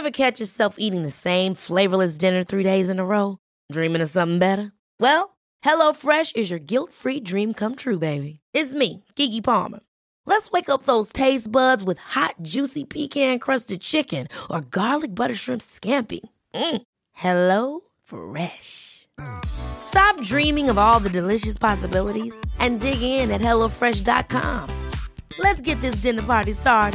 Ever catch yourself eating the same flavorless dinner 3 days in a row? Dreaming of something better? Well, HelloFresh is your guilt-free dream come true, baby. It's me, Keke Palmer. Let's wake up those taste buds with hot, juicy pecan-crusted chicken or garlic butter shrimp scampi. Hello Fresh. Stop dreaming of all the delicious possibilities and dig in at HelloFresh.com. Let's get this dinner party started.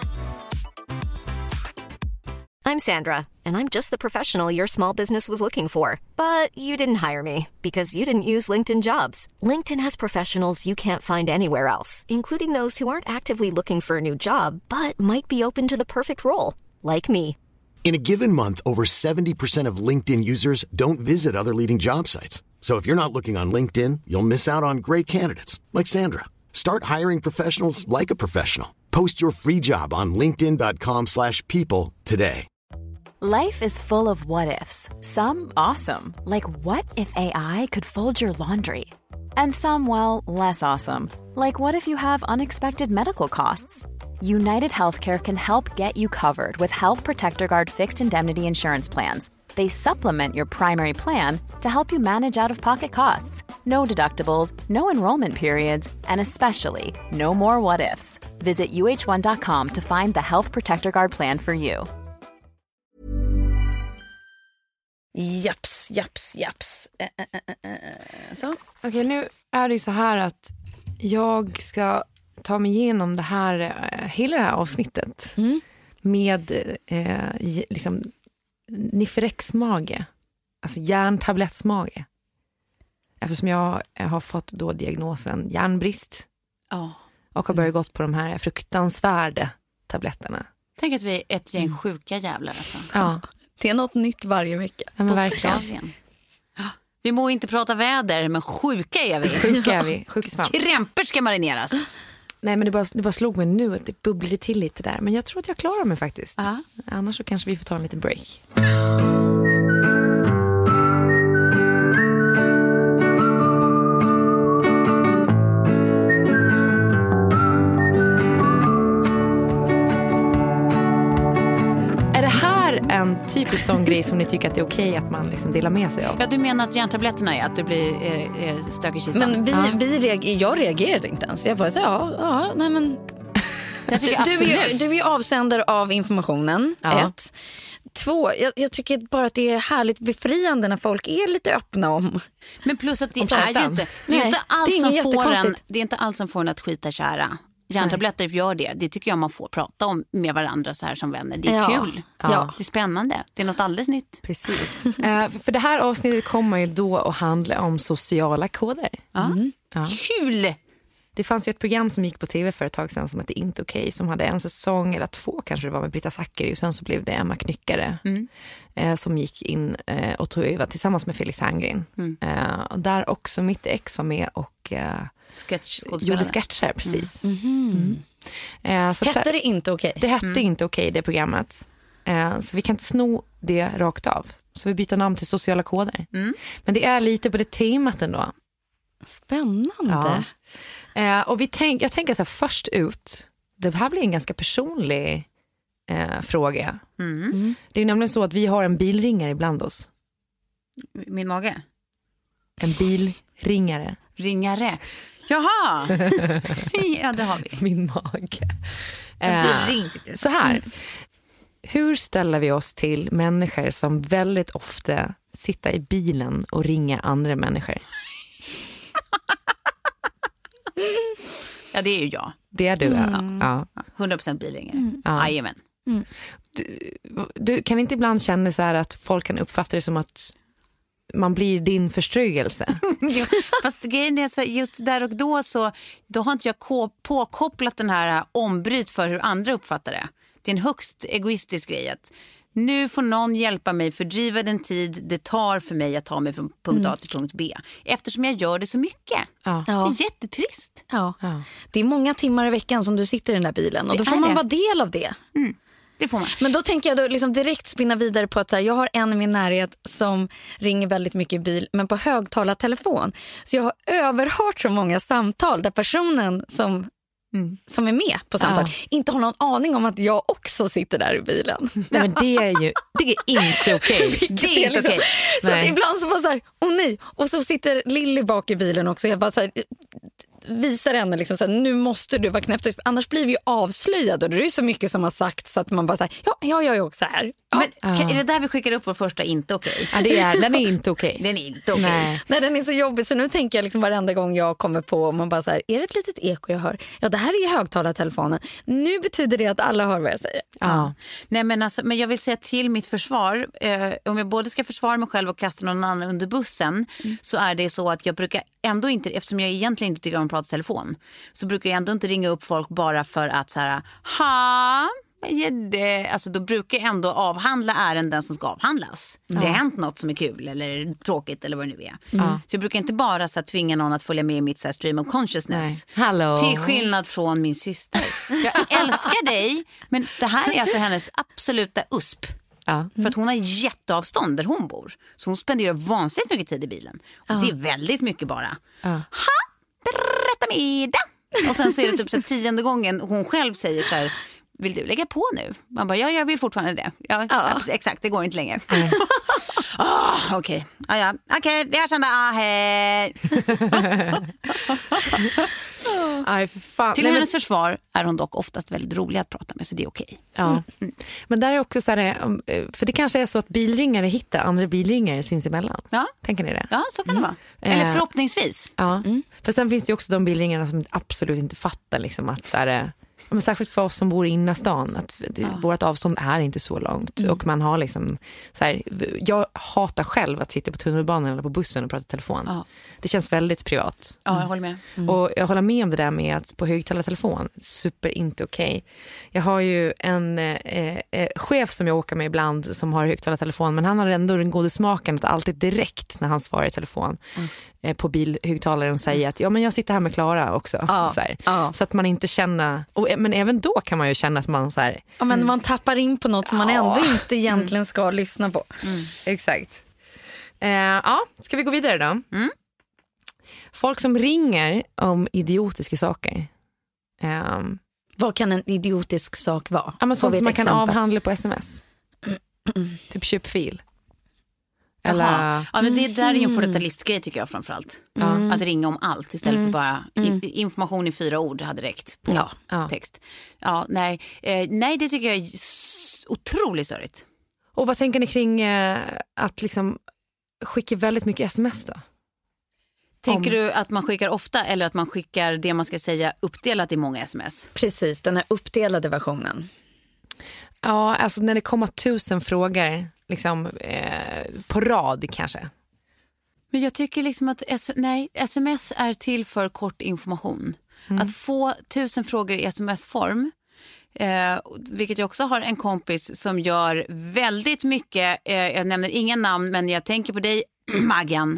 I'm Sandra, and I'm just the professional your small business was looking for. But you didn't hire me because you didn't use LinkedIn Jobs. LinkedIn has professionals you can't find anywhere else, including those who aren't actively looking for a new job, but might be open to the perfect role, like me. In a given month, over 70% of LinkedIn users don't visit other leading job sites. So if you're not looking on LinkedIn, you'll miss out on great candidates like Sandra. Start hiring professionals like a professional. Post your free job on linkedin.com/people today. Life is full of what-ifs. Some awesome, like what if AI could fold your laundry? And some, well, less awesome, like what if you have unexpected medical costs? United Healthcare can help get you covered with Health Protector Guard fixed indemnity insurance plans. They supplement your primary plan to help you manage out-of-pocket costs. No deductibles, no enrollment periods, and especially no more what-ifs. Visit uh1.com to find the Health Protector Guard plan for you. Japs. Så. Okej, nu är det så här att jag ska ta mig igenom det här, hela det här avsnittet med liksom Niferex-mage, alltså järntablettsmage. Eftersom jag har fått då diagnosen järnbrist och har börjat gått på de här fruktansvärda tabletterna. Tänk att vi är ett gäng sjuka jävlar alltså. Ja. Det är något nytt varje vecka. Ja, men verkligen. Vi må inte prata väder, men sjuka är vi. Sjuka är vi. Sjukesvamp. Krämpor ska marineras. Nej, men det bara slog mig nu att det bubblade till lite där. Men jag tror att jag klarar mig faktiskt. Annars så kanske vi får ta en liten break. En typisk sån grej som ni tycker att det är okej att man liksom delar med sig av. Ja, du menar att järntabletterna är att du blir stök i kistan? Men jag reagerade inte ens. Jag bara, nej men... Du är ju avsändare av informationen. 1. 2, jag tycker bara att det är härligt befriande när folk är lite öppna om. Men plus att det är ju inte, det är inte allt som får en att skita kära. Järntabletter gör det. Det tycker jag man får prata om med varandra så här som vänner. Det är kul. Ja. Det är spännande. Det är något alldeles nytt. Precis. För det här avsnittet kommer ju då att handla om sociala koder. Ja. Kul! Det fanns ju ett program som gick på tv för ett tag sedan som hette Inte okej, som hade en säsong eller 2 kanske det var med Britta Zackari, och sen så blev det Emma Knyckare som gick in och tog över tillsammans med Felix Herngren. Och där också mitt ex var med och gjorde sketcher, precis. Så hette det Inte okej? Det hette Inte okej, det programmet. Så vi kan inte sno det rakt av. Så vi byter namn till Sociala koder. Men det är lite på det temat ändå. Spännande. Ja. Och jag tänker så här, först ut, det här blir en ganska personlig fråga. Det är nämligen så att vi har en bilringare ibland oss. Min mage? En bilringare. Ringare? Jaha! Ja, det har vi. Min mage. Så här. Hur ställer vi oss till människor som väldigt ofta sitter i bilen och ringer andra människor? Ja, det är ju jag. Det är du, ja. 100% bilringare. Jajamän. Du kan inte ibland känna så här att folk kan uppfatta det som att man blir din förströelse. Fast grejen är så, just där och då så då har inte jag påkopplat den här ombryt för hur andra uppfattar det. Det är en högst egoistisk grej att nu får någon hjälpa mig fördriva den tid det tar för mig att ta mig från punkt A till punkt B. Eftersom jag gör det så mycket. Ja. Det är jättetrist. Ja. Det är många timmar i veckan som du sitter i den där bilen. Och då får man vara del av det. Det får man. Men då tänker jag då liksom direkt spinna vidare på att här, jag har en i min närhet som ringer väldigt mycket i bil, men på högtalartelefon. Så jag har överhört så många samtal där personen som som är med på samtal inte har någon aning om att jag också sitter där i bilen. Nej, men det är inte okej. Det är inte okej. Så att ibland så bara så här, nej. Och så sitter Lilly bak i bilen också. Jag bara så här, visar henne liksom så här, nu måste du vara knäppt. Annars blir vi ju avslöjade. Och det är ju så mycket som har sagt så att man bara så här, jag är också här. Ja. Men är det där vi skickar upp vår första inte okej? Ja, den är inte okej. Den är inte okej. Nej, den är så jobbig. Så nu tänker jag liksom varenda gång jag kommer på, man bara så här, är det ett litet eko jag hör? Ja, det här är ju högtalartelefonen. Nu betyder det att alla hör vad jag säger. Ja. Nej, men jag vill säga till mitt försvar, om jag både ska försvara mig själv och kasta någon annan under bussen, så är det så att jag brukar ändå inte, eftersom jag egentligen inte tycker om att prata telefon, så brukar jag ändå inte ringa upp folk bara för att så här, alltså då brukar jag ändå avhandla ärenden som ska avhandlas. Det har hänt något som är kul eller tråkigt eller vad det nu är. Så jag brukar inte bara så här, tvinga någon att följa med i mitt så här, stream of consciousness. Till skillnad från min syster. Jag älskar dig, men det här är alltså hennes absoluta USP. För att hon har jätteavstånd där hon bor. Så hon spenderar vansinnigt mycket tid i bilen. Och det är väldigt mycket bara. Berätta middag. Och sen så är det typ så 10:e gången hon själv säger så här, vill du lägga på nu? Man bara, ja, jag vill fortfarande det. Ja. Exakt, det går inte längre. Okej. Okej, vi hörs sen då. Hej. Aj, för fan. Till hennes försvar är hon dock oftast väldigt rolig att prata med, så det är okej. Ja. Men där är också så här, för det kanske är så att bilringare hittar andra bilringare sinsemellan. Ja. Tänker ni det? Ja, så kan det vara. Eller förhoppningsvis. Ja. För sen finns det ju också de bilringarna som absolut inte fattar liksom att så här, men särskilt för oss som bor i innerstan, att vårt avstånd är inte så långt. Och man har liksom så här, jag hatar själv att sitta på tunnelbanan eller på bussen och prata telefon. Det känns väldigt privat. Ja, jag håller med. Och jag håller med om det där med att på högtalartelefon, super inte okej. Jag har ju en chef som jag åker med ibland som har högtalartelefon, men han har ändå den goda smaken att alltid direkt när han svarar i telefon på bilhögtalaren säga att men jag sitter här med Klara också. Så att man inte känner, men även då kan man ju känna att man så här, men man tappar in på något som man ändå inte egentligen ska lyssna på. Exakt. Ska vi gå vidare då? Folk som ringer om idiotiska saker. Vad kan en idiotisk sak vara? Sånt som man kan avhandla på sms. Typ köpfil. Eller... Ja, men det där är ju en fortalistgrej tycker jag framförallt. Att ringa om allt istället för bara information i 4 ord hade räckt på text. Nej, det tycker jag är otroligt störigt. Och vad tänker ni kring att liksom skicka väldigt mycket sms då? Tänker du att man skickar ofta eller att man skickar det man ska säga uppdelat i många sms? Precis, den här uppdelade versionen. Ja, alltså när det kommer 1000 frågor liksom, på rad kanske. Men jag tycker liksom att sms är till för kort information. Att få 1000 frågor i sms-form, vilket jag också har en kompis som gör väldigt mycket, jag nämner inga namn men jag tänker på dig, Maggan.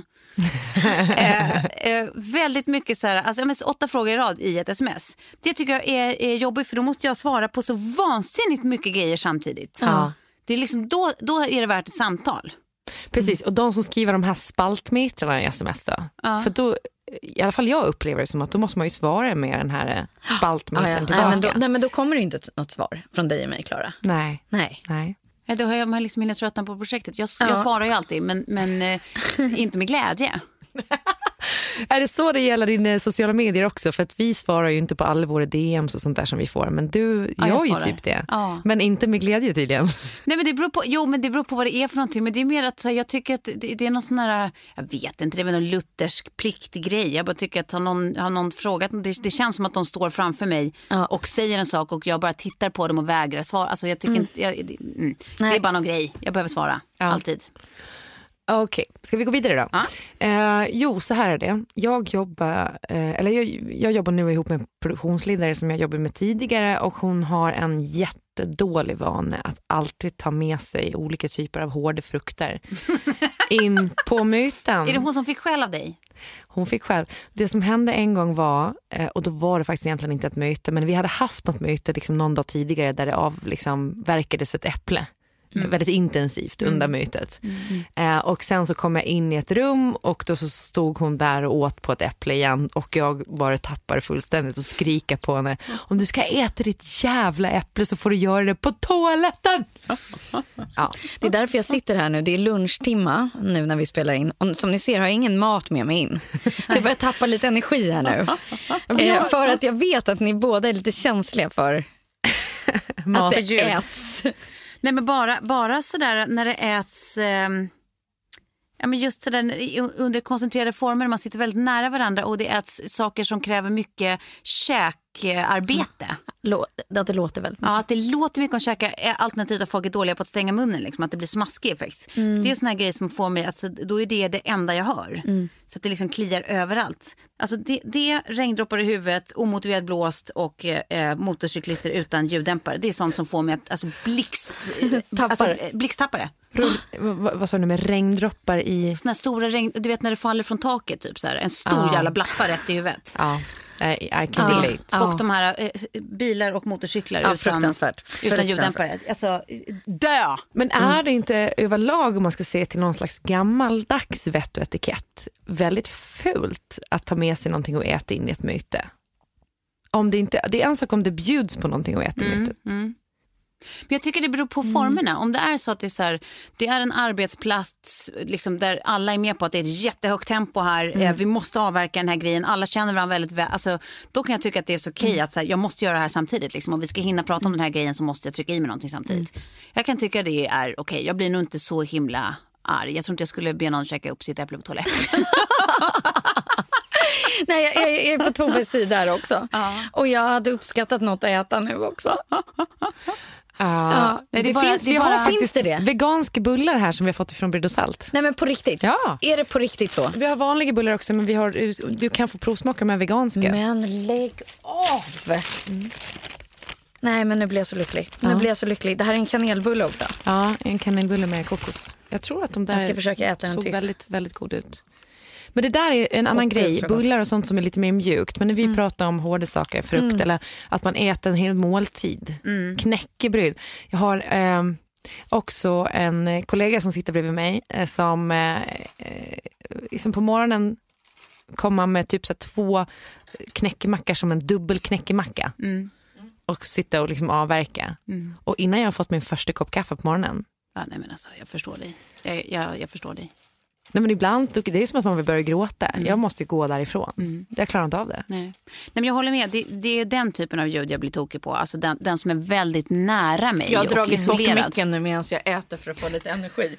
Väldigt mycket så här, alltså 8 frågor i rad i ett sms. Det tycker jag är jobbigt, för då måste jag svara på så vansinnigt mycket grejer samtidigt. Det är liksom, då är det värt ett samtal. Precis, och de som skriver de här spaltmetrarna i sms då, för då, i alla fall jag upplever det som att då måste man ju svara med den här spaltmetern tillbaka. Nej, men då kommer det inte något svar från dig och mig, Klara. Nej. Då har jag liksom mina tröttnar på projektet. Jag svarar ju alltid, men inte med glädje. Är det så det gäller dina sociala medier också? För att vi svarar ju inte på alla våra DMs och sånt där som vi får. Men du gör ju typ det. Men inte med glädje tydligen. Nej, men det beror på vad det är för någonting. Men det är mer att jag tycker att det är någon sån här, jag vet inte, det är väl någon luthersk pliktgrej. Jag bara tycker att har någon frågat, det känns som att de står framför mig och säger en sak och jag bara tittar på dem och vägrar svara. Alltså jag tycker inte, det är bara någon grej. Jag behöver svara, alltid. Okej, ska vi gå vidare då? Jo, så här är det. Jag jobbar nu ihop med en produktionsledare som jag jobbade med tidigare, och hon har en jättedålig vana att alltid ta med sig olika typer av hårda frukter in på möten. Är det hon som fick skäll av dig? Hon fick själv. Det som hände en gång var, och då var det faktiskt egentligen inte ett möte, men vi hade haft något möte liksom någon dag tidigare där det liksom verkades ett äpple väldigt intensivt under mytet. Och sen så kom jag in i ett rum och då så stod hon där och åt på ett äpple igen och jag bara tappade fullständigt och skrika på henne: om du ska äta ditt jävla äpple så får du göra det på toaletten. Ja. Det är därför jag sitter här nu. Det är lunchtimma nu när vi spelar in. Och som ni ser har jag ingen mat med mig in. Så jag börjar tappa lite energi här nu. För att jag vet att ni båda är lite känsliga för att det äts. Nej, men bara sådär när det äts... Ja, men just sådär under koncentrerade former, man sitter väldigt nära varandra och det äts saker som kräver mycket käkarbete. Det låter väldigt mycket. Ja, att det låter mycket om käka, alternativt att folk är dåliga på att stänga munnen, liksom, att det blir smaskig effekt. Det är såna här grejer som får mig, alltså, då är det enda jag hör. Så att det liksom kliar överallt. Alltså det regndroppar i huvudet, omotiverat blåst och motorcyklister utan ljuddämpare. Det är sånt som får mig att blixttappare. Vad sa du med regndroppar i... Såna stora regn, du vet när det faller från taket typ så här, en stor jävla blaffa rätt i huvudet. Ja, I can relate. Och de här bilar och motorcyklar utan ljuddämpare. Alltså, dö! Men är det inte överlag, om man ska se till någon slags gammaldags vett och etikett, väldigt fult att ta med sig någonting och äta in i ett myte? Om det inte, det är en sak om det bjuds på någonting och äta i mytet. Men jag tycker det beror på formerna. Om det är så att det är, så här, det är en arbetsplats liksom, där alla är med på att det är ett jättehögt tempo här. Vi måste avverka den här grejen. Alla känner varandra väldigt väl. Alltså, då kan jag tycka att det är så okej att så här, jag måste göra det här samtidigt. Liksom. Om vi ska hinna prata om den här grejen så måste jag trycka i mig någonting samtidigt. Jag kan tycka det är okej. Jag blir nog inte så himla arg. Jag tror inte jag skulle be någon käka upp sitt äpple på toaletten. Nej, jag är på Toves sida här också. Och jag hade uppskattat något att äta nu också. Finns det veganska bullar här som vi har fått från Bryd och Salt? Nej, men på riktigt. Ja. Är det på riktigt så? Vi har vanliga bullar också, men du kan få provsmaka med veganska. Men lägg av. Nej, men nu blir jag så lycklig. Det här är en kanelbulle också. Ja, en kanelbulle med kokos. Jag tror att de där jag ska försöka äta en såg tyst. väldigt, väldigt god ut. Men det där är en annan grej. Bullar och sånt som är lite mer mjukt. Men när vi pratar om hårda saker, frukt eller att man äter en hel måltid. Knäckebröd. Jag har också en kollega som sitter bredvid mig som på morgonen kommer med typ så 2 knäckemackar som en dubbel knäckemacka. Och sitta och liksom avverka. Och innan jag har fått min första kopp kaffe på morgonen. Ja, nej, men alltså, jag förstår dig. Jag förstår dig. Nej, men ibland, det är som att man vill börja gråta. Jag måste ju gå därifrån. Jag klarar inte av det. Nej, men jag håller med. Det är den typen av ljud jag blir tokig på. Alltså den som är väldigt nära mig. Jag har dragit bort micken nu medan jag äter för att få lite energi.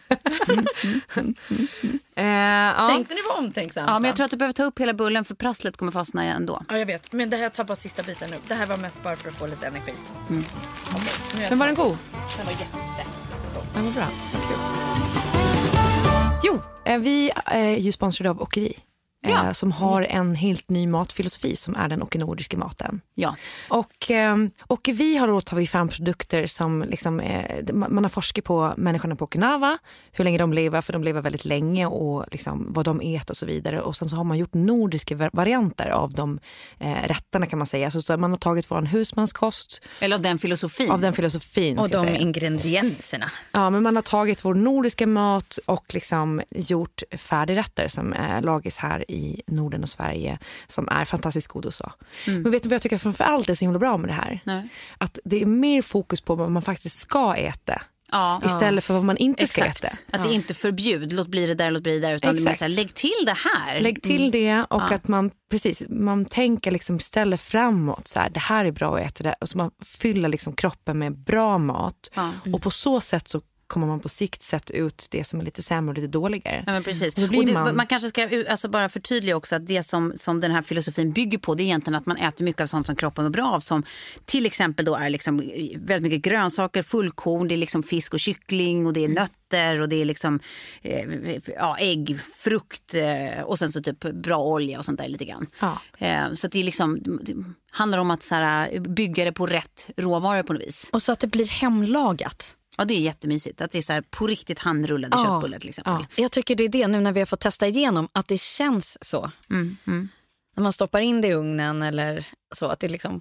Tänkte ni vara omtänksamt? Ja, men jag tror att du behöver ta upp hela bullen för prasslet kommer fastna igen då. Ja, jag vet. Men det här tar bara sista biten nu. Det här var mest bara för att få lite energi. Okay. Men var den god? Den var jätte. Den var bra. Vad kul. Jo, vi är ju sponsrade av Åkeri. Som har en helt ny matfilosofi som är den okenordiska maten. Ja. Och vi har då tagit fram produkter som liksom, man har forskat på människorna på Okinawa, hur länge de lever, för de lever väldigt länge och liksom, vad de äter och så vidare. Och sen så har man gjort nordiska varianter av de rätterna kan man säga. Så man har tagit vår husmanskost. Eller av den filosofin. Av den filosofin. Och de ingredienserna. Ja, men man har tagit vår nordiska mat och liksom gjort färdigrätter som är lagis här i Norden och Sverige som är fantastiskt god och så. Men vet du vad jag tycker framförallt är så himla bra med det här? Nej. Att det är mer fokus på vad man faktiskt ska äta. Ja. Istället för vad man inte ska Exakt. äta. Att det är inte förbjud, låt bli det där utan det är så här, lägg till det här. Lägg till det och att man tänker liksom ställer framåt så här, det här är bra att äta det och så man fyller liksom kroppen med bra mat och på så sätt så kommer man på sikt sätta ut det som är lite sämre och lite dåligare. Ja, men precis. Och man kanske ska alltså bara förtydliga också att det som den här filosofin bygger på, det är egentligen att man äter mycket av sånt som kroppen är bra av, som till exempel då är liksom väldigt mycket grönsaker, fullkorn, det är liksom fisk och kyckling och det är nötter och det är liksom ägg, frukt och sen så typ bra olja och sånt där lite grann. Ja. Så att det är liksom det handlar om att så här, bygga det på rätt råvaror på något vis. Och så att det blir hemlagat. Ja, det är jättemysigt. Att det är så här på riktigt handrullade köttbullar till exempel. Ja. Jag tycker det är det nu när vi har fått testa igenom. Att det känns så. När man stoppar in det i ugnen eller så. Att det liksom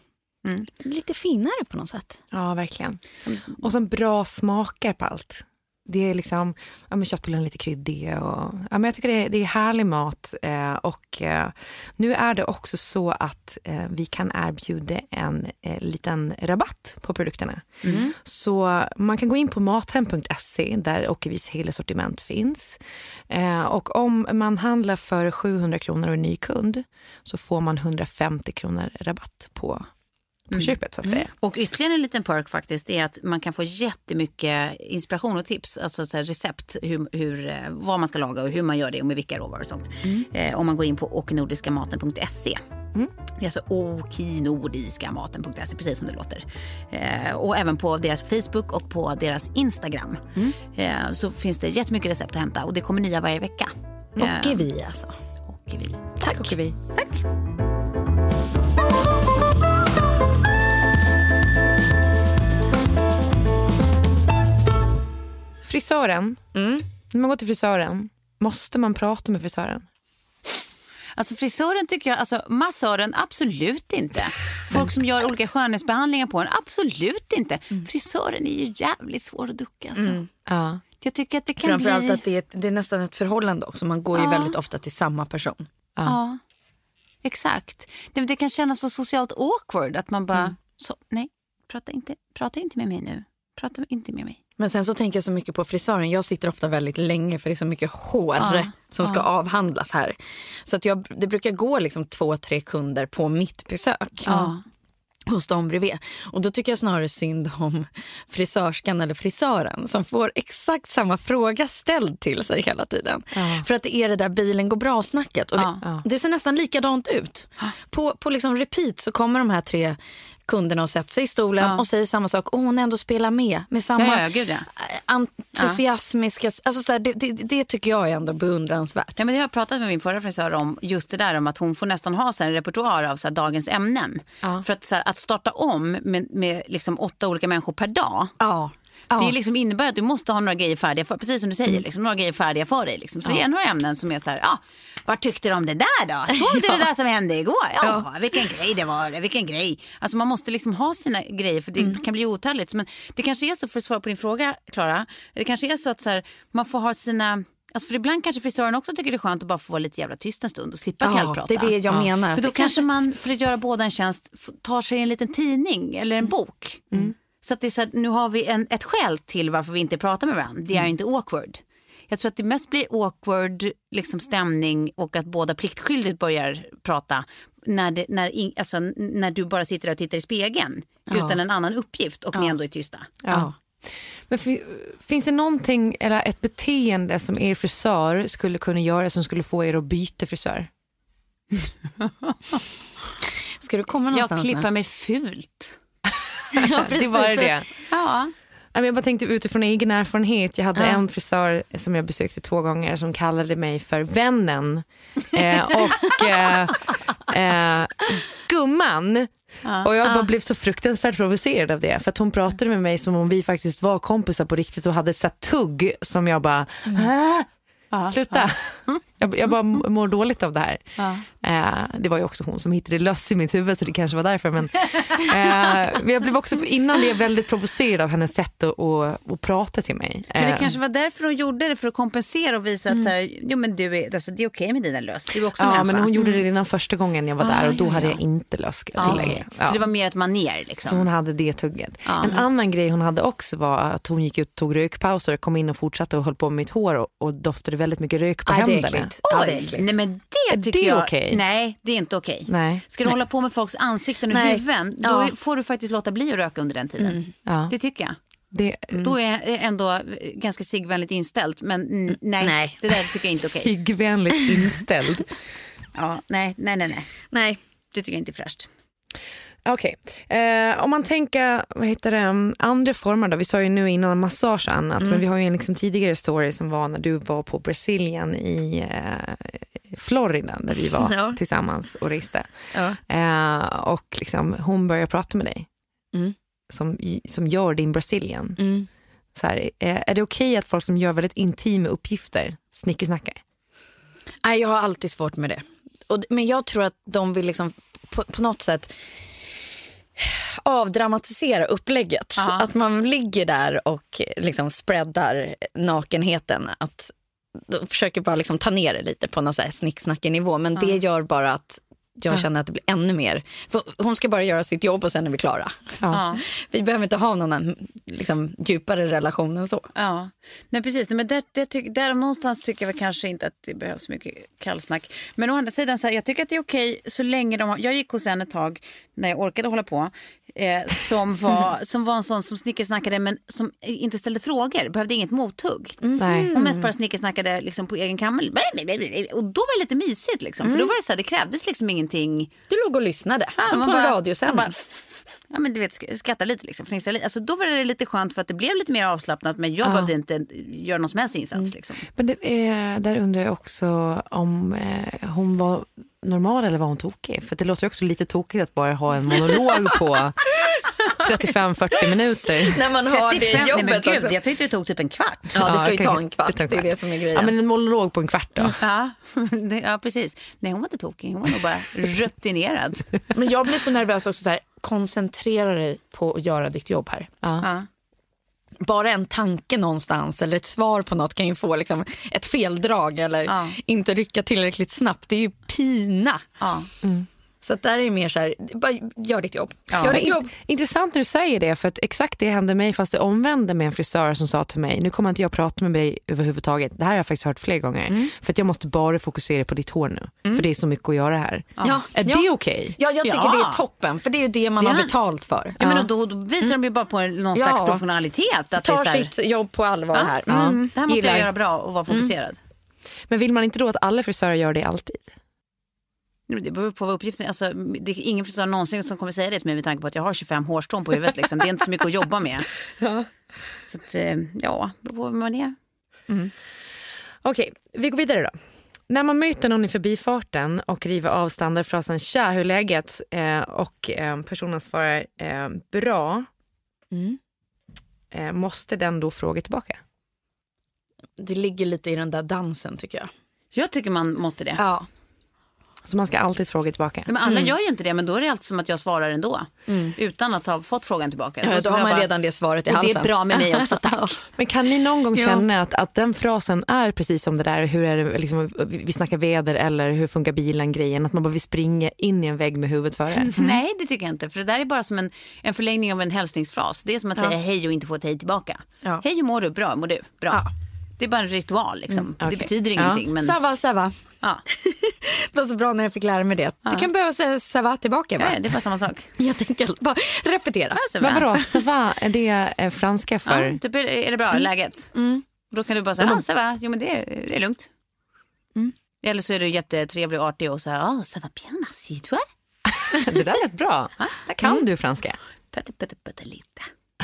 lite finare på något sätt. Ja, verkligen. Och så bra smaker på allt. Det är liksom, köttbullen är lite kryddig och men jag tycker det är härlig mat och nu är det också så att vi kan erbjuda en liten rabatt på produkterna. Så man kan gå in på mathem.se där Ockevis hela sortiment finns och om man handlar för 700 kronor och en ny kund så får man 150 kronor rabatt på köpet så att säga. Och ytterligare en liten perk faktiskt är att man kan få jättemycket inspiration och tips, alltså så här recept vad man ska laga och hur man gör det och med vilka råvaror och sånt. Om man går in på oknordiskamaten.se. Det är alltså oknordiskamaten.se, precis som det låter. Och även på deras Facebook och på deras Instagram så finns det jättemycket recept att hämta och det kommer nya varje vecka. Ockevi alltså. Ockevi. Tack. Ockevi. Tack. Frisören. När man går till frisören, måste man prata med frisören? Alltså frisören tycker jag, alltså massören absolut inte. Folk som gör olika skönhetsbehandlingar på en, absolut inte. Frisören är ju jävligt svår att ducka alltså. Ja. Jag tycker att det kan Framförallt bli... att det är nästan ett förhållande också. Man går ju väldigt ofta till samma person. Ja, exakt. Det kan kännas så socialt awkward att man bara, nej, prata inte med mig nu. Prata inte med mig. Men sen så tänker jag så mycket på frisören. Jag sitter ofta väldigt länge för det är så mycket hår som ska avhandlas här. Så att det brukar gå liksom 2-3 kunder på mitt besök. Hos dem bredvid. Och då tycker jag snarare synd om frisörskan eller frisören som får exakt samma fråga ställd till sig hela tiden. För att det är det där bilen går bra snacket. Och det ser nästan likadant ut. På liksom repeat så kommer de här 3 kunderna och sätter sig i stolen och säger samma sak. Och hon ändå spelar med samma entusiasmiska... Alltså så här, det tycker jag är ändå beundransvärt. Ja, men jag har pratat med min förra frisör om just det där, om att hon får nästan ha så här en repertoar av så här dagens ämnen. För att, så här, att starta om med liksom 8 olika människor per dag. Det liksom innebär att du måste ha några grejer färdiga för, precis som du säger, liksom, några grejer färdiga för dig. Liksom. Så det är några ämnen som är så här, vad tyckte du om det där då? Såg du det där som hände igår? Vilken grej det var, vilken grej. Alltså man måste liksom ha sina grejer för det kan bli otalligt. Men det kanske är så, för att svara på din fråga, Klara, det kanske är så att så här, man får ha sina... Alltså för ibland kanske frisören också tycker det är skönt att bara få vara lite jävla tyst en stund och slippa kallprata. Det är det jag menar. För då kanske man, för att göra båda en tjänst, tar sig en liten tidning eller en bok. Så att det är så att nu har vi ett skäl till varför vi inte pratar med varandra. Det är inte awkward. Jag tror att det mest blir awkward liksom stämning och att båda pliktskyldigt börjar prata när du bara sitter och tittar i spegeln utan en annan uppgift och ni ändå är tysta. Men finns det någonting eller ett beteende som er frisör skulle kunna göra som skulle få er att byta frisör? Ska du komma någonstans? Jag klipper mig fult. Det var det. Ja. Jag bara tänkte utifrån egen erfarenhet. Jag hade en frisör som jag besökte 2 gånger som kallade mig för vännen. Och gumman. Och jag bara blev så fruktansvärt provocerad av det. För att hon pratade med mig som om vi faktiskt var kompisar på riktigt och hade ett sånt tugg som jag bara... Sluta. Jag bara mår dåligt av det här. Det var ju också hon som hittade löss i mitt huvud, så det kanske var därför. Men jag blev också innan det väldigt provocerad av hennes sätt att prata till mig. Men det kanske var därför hon gjorde det, för att kompensera och visa att så här, jo, men du är, alltså, det är okej med dina löss. Du är också människa. Men hon gjorde det redan första gången jag var där och då hade jag inte löss. Så det var mer ett maner liksom. Så hon hade det tugget. En annan grej hon hade också var att hon gick ut, tog rökpauser, kom in och fortsatte och höll på med mitt hår och doftade väldigt mycket rök på händerna. Nej, men det tycker jag... Okej? Nej, det är inte okej. Nej. Ska du hålla på med folks ansikten och huvuden, då får du faktiskt låta bli att röka under den tiden. Det tycker jag. Då är ändå ganska sigvänligt inställt. Men nej, det där tycker jag inte är okej. Sigvänligt inställd? Nej. Det tycker jag inte är fräscht. Okej. Om man tänker, andra former då. Vi sa ju nu innan massage och annat. Men vi har ju en liksom tidigare story som var när du var på Brasilien i Florida, där vi var tillsammans och reste. Och liksom, hon börjar prata med dig. Som gör din Brasilien. Så här, är det okej att folk som gör väldigt intima uppgifter snickesnackar? Nej, jag har alltid svårt med det. Men jag tror att de vill liksom på något sätt avdramatisera upplägget. Att man ligger där och liksom spreadar nakenheten. Att då försöker bara liksom ta ner det lite på någon så här snicksnackig nivå. Men det gör bara att jag känner att det blir ännu mer. För hon ska bara göra sitt jobb och sen är vi klara. Vi behöver inte ha någon liksom, djupare relation än så. Ja, nej precis. Men där någonstans tycker jag kanske inte att det behövs mycket kallsnack. Men å andra sidan, så här, jag tycker att det är okej så länge jag gick hos en ett tag när jag orkade hålla på. Som var en sån som snickesnackade men som inte ställde frågor, behövde inget mothugg. Hon mest bara snickesnackade liksom på egen kammare. Och då var det lite mysigt liksom. För då var det så här, det krävdes liksom ingenting. Du låg och lyssnade som på en radiosändning. Ja, men du vet, skratta lite liksom. Alltså, då var det lite skönt för att det blev lite mer avslappnat. Men jag behövde inte göra någon som helst insats liksom. Men där undrar jag också om hon var normal eller var hon tokig? För det låter också lite tokigt att bara ha en monolog på 35-40 minuter. När man har 35, det jobbet nej, men gud, också. jag tyckte det tog typ en kvart. Ja, det ska ju ta en kvart. Det är det som är grejen. Ja, men en monolog på en kvart då. Ja, precis. Nej, hon var inte tokig. Hon var nog bara rutinerad. Men jag blir så nervös också så här, koncentrera dig på att göra ditt jobb här. Bara en tanke någonstans eller ett svar på något kan ju få liksom ett feldrag eller inte rycka tillräckligt snabbt. Det är ju pina. Så att där är det mer så här, bara gör ditt jobb. Gör ditt jobb. Intressant när du säger det, för att exakt det hände mig, fast det omvände med en frisör som sa till mig, nu kommer inte jag prata med dig överhuvudtaget. Det här har jag faktiskt hört fler gånger. För att jag måste bara fokusera på ditt hår nu. För det är så mycket att göra här. Är det okej? Ja, jag tycker det är toppen. För det är ju det man har betalt för. Ja, men då visar de ju bara på någon slags professionalitet. Att tar det är så här, sitt jobb på allvar här. Det här måste jag göra bra och vara fokuserad. Men vill man inte då att alla frisörer gör det alltid? Det beror på vad uppgiften. Alltså, det är ingen frisör någonsin som kommer säga det till mig med tanke på att jag har 25 hårstrån på huvudet. Liksom. Det är inte så mycket att jobba med. Så att, ja, det beror på vad man är. Okej, vi går vidare då. När man möter någon i förbifarten och river av standardfrasen tja, hur är läget? Och personen svarar bra. Måste den då fråga tillbaka? Det ligger lite i den där dansen tycker jag. Jag tycker man måste det. Ja. Så man ska alltid fråga tillbaka. Men alla gör ju inte det, men då är det alltid som att jag svarar ändå. Utan att ha fått frågan tillbaka. Ja, då har man redan det svaret i halsen. Det är bra med mig också, tack. Men kan ni någon gång känna att den frasen är precis som det där, hur är det, liksom, vi snackar väder eller hur funkar bilen grejen, att man bara vill springa in i en vägg med huvudet före? Nej, det tycker jag inte. För det där är bara som en förlängning av en hälsningsfras. Det är som att säga hej och inte få ett hej tillbaka. Hej, hur mår du? Bra, mår du? Bra. Det är bara en ritual liksom. Det betyder ingenting. Men... Sava. Ja. Det var så bra när jag fick lära mig det. Du kan behöva säga sava tillbaka, va? Ja, det är bara samma sak. Jag tänker bara repetera. Men vadå, sava, är det franska för? Ja, typ, är det bra läget? Då kan du bara säga, sava, jo men det är lugnt. Eller så är du jättetrevlig och artig och säger, sava bien, merci, toi. Det där är rätt bra. Kan du franska? Lite.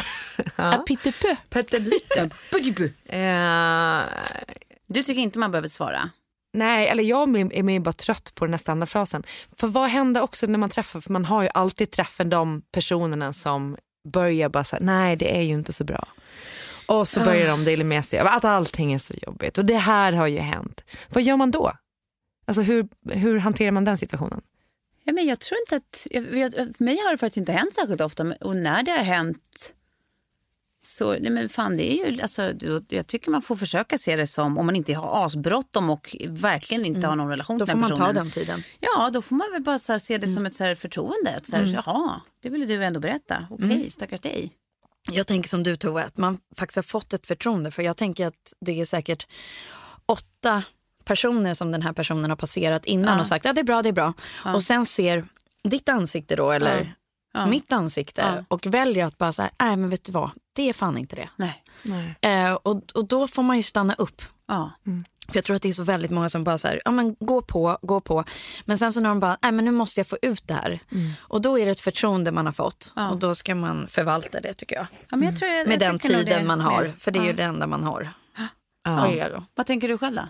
Du tycker inte man behöver svara? Nej, eller jag är mer bara trött på den här standardfrasen. För vad händer också när man träffar, för man har ju alltid träffat de personerna som börjar bara säga, nej det är ju inte så bra. Och så börjar de dela med sig av att allting är så jobbigt. Och det här har ju hänt. Vad gör man då? Alltså hur hanterar man den situationen? Ja, men jag tror inte att... För mig har det faktiskt inte hänt särskilt ofta. Och när det har hänt så... Nej, men fan, det är ju... Alltså, jag tycker man får försöka se det som... Om man inte har asbråttom och verkligen inte har någon relation till den personen. Då får man ta den tiden. Ja, då får man väl bara så här, se det som ett så här förtroende. Att så här, jaha, det ville du ändå berätta. Okej, stackars dig. Jag tänker som du Tove, att man faktiskt har fått ett förtroende. För jag tänker att det är säkert 8 personer som den här personen har passerat innan och sagt det är bra. Och sen ser ditt ansikte då eller mitt ansikte och väljer att bara säga nej men vet du vad, det är fan inte det. Nej. Och då får man ju stanna upp. För jag tror att det är så väldigt många som bara så här, ja men gå på. Men sen så när de bara, nej men nu måste jag få ut det här. Och då är det ett förtroende man har fått. Och då ska man förvalta det tycker jag. Ja, men jag tror med den tiden man har. För det är ju det enda man har. Vad tänker du själv då?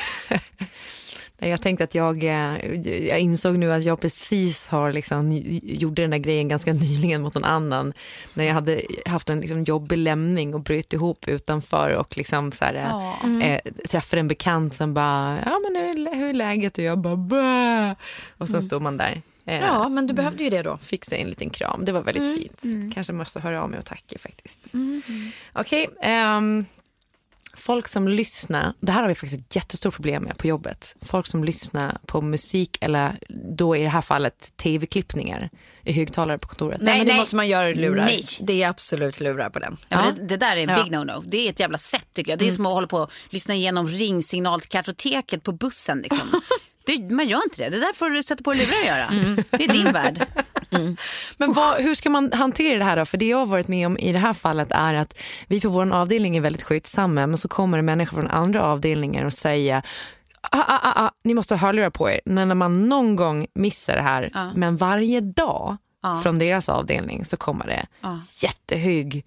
Jag tänkte att jag insåg nu att jag precis har liksom gjorde den där grejen ganska nyligen mot någon annan. När jag hade haft en liksom jobbig lämning och bröt ihop utanför och liksom så här, träffade en bekant som bara, ja men hur är läget? Och jag bara, bäh! Och sen står man där. Ja, men du behövde ju det då. Fixa en liten kram. Det var väldigt fint. Kanske måste höra av mig och tacka faktiskt. Okej. Folk som lyssnar, det här har vi faktiskt ett jättestort problem med på jobbet. Folk som lyssnar på musik eller då i det här fallet tv-klippningar i högtalare på kontoret. Nej, men det måste man göra i lurar. Nej. Det är absolut lurar på den. Ja, det där är en big no-no. Det är ett jävla sätt tycker jag. Det är som att hålla på och lyssna igenom ringsignalkartoteket på bussen liksom. Man gör inte det. Det där får du sätta på lurar och göra. Det är din värld. Men hur ska man hantera det här då? För det jag har varit med om i det här fallet är att vi på vår avdelning är väldigt skyddsamma, men så kommer det människor från andra avdelningar och säger ni måste ha hörlurar på er. När man någon gång missar det här, men varje dag från deras avdelning så kommer det jättehög.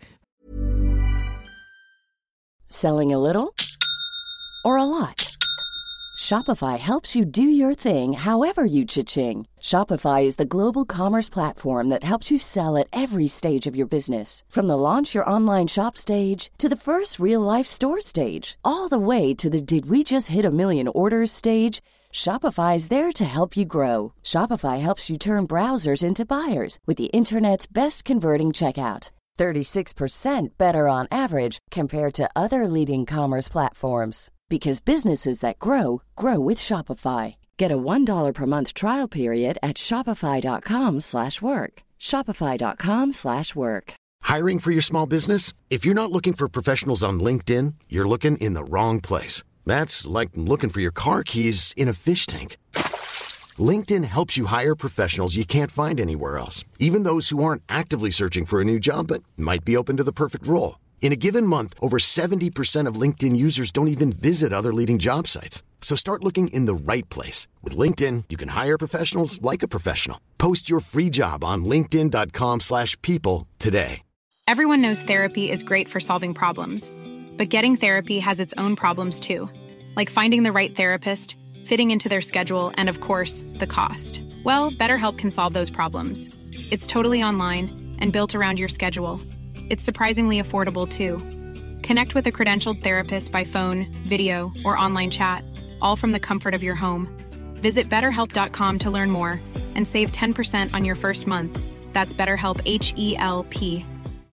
Selling a little or a lot? Shopify helps you do your thing however you cha-ching. Shopify is the global commerce platform that helps you sell at every stage of your business. From the launch your online shop stage to the first real-life store stage, all the way to the did we just hit a million orders stage. Shopify is there to help you grow. Shopify helps you turn browsers into buyers with the internet's best converting checkout. 36% better on average compared to other leading commerce platforms. Because businesses that grow, grow with Shopify. Get a $1 per month trial period at shopify.com/work. Shopify.com/work. Hiring for your small business? If you're not looking for professionals on LinkedIn, you're looking in the wrong place. That's like looking for your car keys in a fish tank. LinkedIn helps you hire professionals you can't find anywhere else, even those who aren't actively searching for a new job but might be open to the perfect role. In a given month, over 70% of LinkedIn users don't even visit other leading job sites. So start looking in the right place. With LinkedIn, you can hire professionals like a professional. Post your free job on linkedin.com/people today. Everyone knows therapy is great for solving problems. But getting therapy has its own problems too. Like finding the right therapist, fitting into their schedule, and of course, the cost. Well, BetterHelp can solve those problems. It's totally online and built around your schedule. It's surprisingly affordable, too. Connect with a credentialed therapist by phone, video, or online chat, all from the comfort of your home. Visit BetterHelp.com to learn more and save 10% on your first month. That's BetterHelp, H-E-L-P.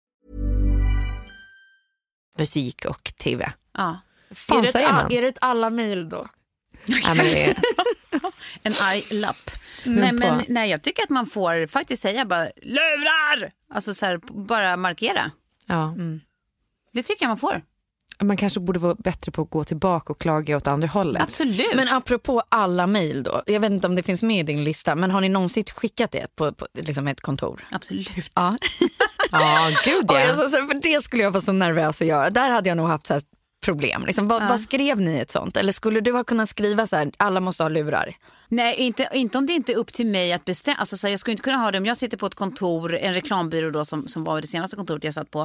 Musik och tv. Ja. Är det ett alla mejl då? Ja, men det är... En arg lapp. Nej, jag tycker att man får faktiskt säga bara lurar. Alltså så här, bara markera. Ja. Det tycker jag man får. Man kanske borde vara bättre på att gå tillbaka och klaga åt andra hållet. Absolut. Men apropå alla mejl då. Jag vet inte om det finns med i din lista, men har ni någonsin skickat det på liksom ett kontor? Absolut. Ja. Ja, gud ja. Alltså, för det skulle jag vara så nervös att göra. Där hade jag nog haft så här problem. Liksom, vad skrev ni ett sånt? Eller skulle du ha kunnat skriva så här, alla måste ha lurar? Nej, inte om det inte är upp till mig att bestämma. Alltså, så jag skulle inte kunna ha det om jag sitter på ett kontor, en reklambyrå då, som var det senaste kontoret jag satt på,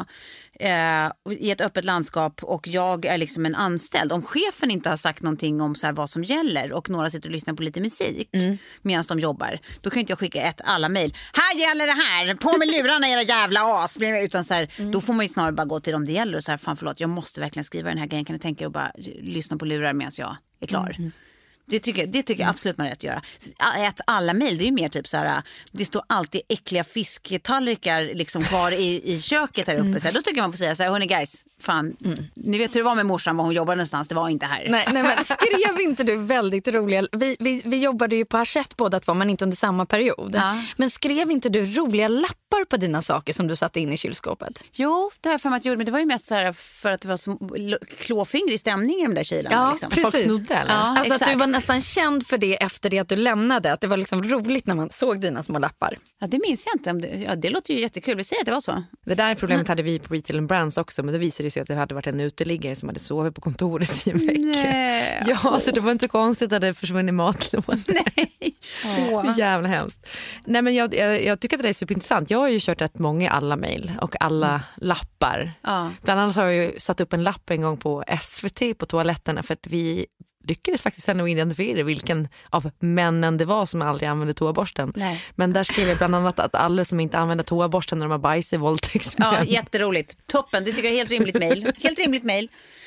i ett öppet landskap, och jag är liksom en anställd. Om chefen inte har sagt någonting om så här vad som gäller och några sitter och lyssnar på lite musik medan de jobbar, då kan inte jag skicka alla mejl. Här gäller det här, på med lurarna era jävla as. Utan så här, då får man ju snarare bara gå till dem det gäller och så här, fan förlåt, jag måste verkligen skriva den här grejen, kan ni tänka er att bara lyssna på lurar medan jag är klar. Det tycker jag absolut man rätt att göra. Att alla mejl, det är ju mer typ så här, det står alltid äckliga fisktallrikar liksom kvar i köket här uppe. Så här, då tycker man får säga så här, hörni guys, fan, ni vet hur det var med morsan, var hon jobbade någonstans, det var inte här. Nej, men skrev inte du väldigt roliga, vi jobbade ju på Hachette båda två, men inte under samma period. Ja. Men skrev inte du roliga lappar på dina saker som du satte in i kylskåpet? Jo, det har jag för mig att jag gjorde, men det var ju mest så här för att det var så klåfingrig stämning i de där kylarna. Ja, liksom. precis. Folk snodde eller? Ja, alltså exakt. att du var nästan känd för det efter det att du lämnade, att det var liksom roligt när man såg dina små lappar. Ja, det minns jag inte. Det låter ju jättekul, vi säger att det var så. Det där problemet hade vi på Retail & Brands också, men det visade sig att det hade varit en uteliggare som hade sovit på kontoret i en vecka. Nej. Ja, så det var inte konstigt att det försvunnit matlådor. Nej. Jävla hemskt. Nej, men jag tycker att det är superintressant. Jag har ju kört rätt många alla mejl och alla lappar. Ja. Bland annat har jag ju satt upp en lapp en gång på SVT på toaletterna för att vi lyckades faktiskt ändå identifiera vilken av männen det var som aldrig använde toaborsten. Nej. Men där skrev jag bland annat att alla som inte använder toaborsten när de har bajs är våldtäktsmän. Ja, jätteroligt. Toppen, det tycker jag är helt rimligt mejl. Helt rimligt mejl.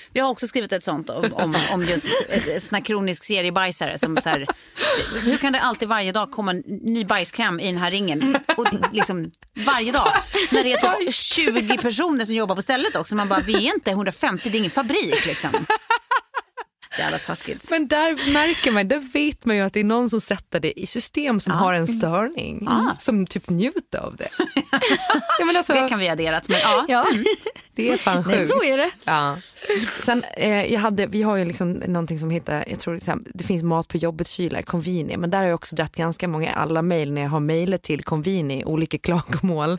Vi har också skrivit ett sånt om just sån här kronisk seriebajsare som så här, hur kan det alltid varje dag komma en ny bajskräm i den här ringen och liksom varje dag när det är typ 20 personer som jobbar på stället också, man bara, vi är inte 150, det är ingen fabrik liksom. Jävla taskigt. Men där märker man, där vet man ju att det är någon som sätter det i system som har en störning. Som typ njuter av det. Ja, men alltså, det kan vi ha adderat. Men det är fan sjukt. Nej, så är det. Ja. Sen, vi har ju liksom någonting som heter, jag tror det finns mat på jobbet-kylar, Convini. Men där har jag också dratt ganska många alla mejl när jag har mejlet till Convini, olika klagomål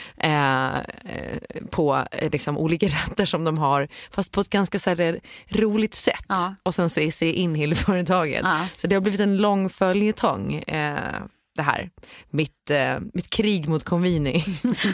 på liksom olika rätter som de har. Fast på ett ganska så här roligt sätt. Och sen så är sig in hela företaget. Så det har blivit en lång följetong, det här. Mitt krig mot Convini.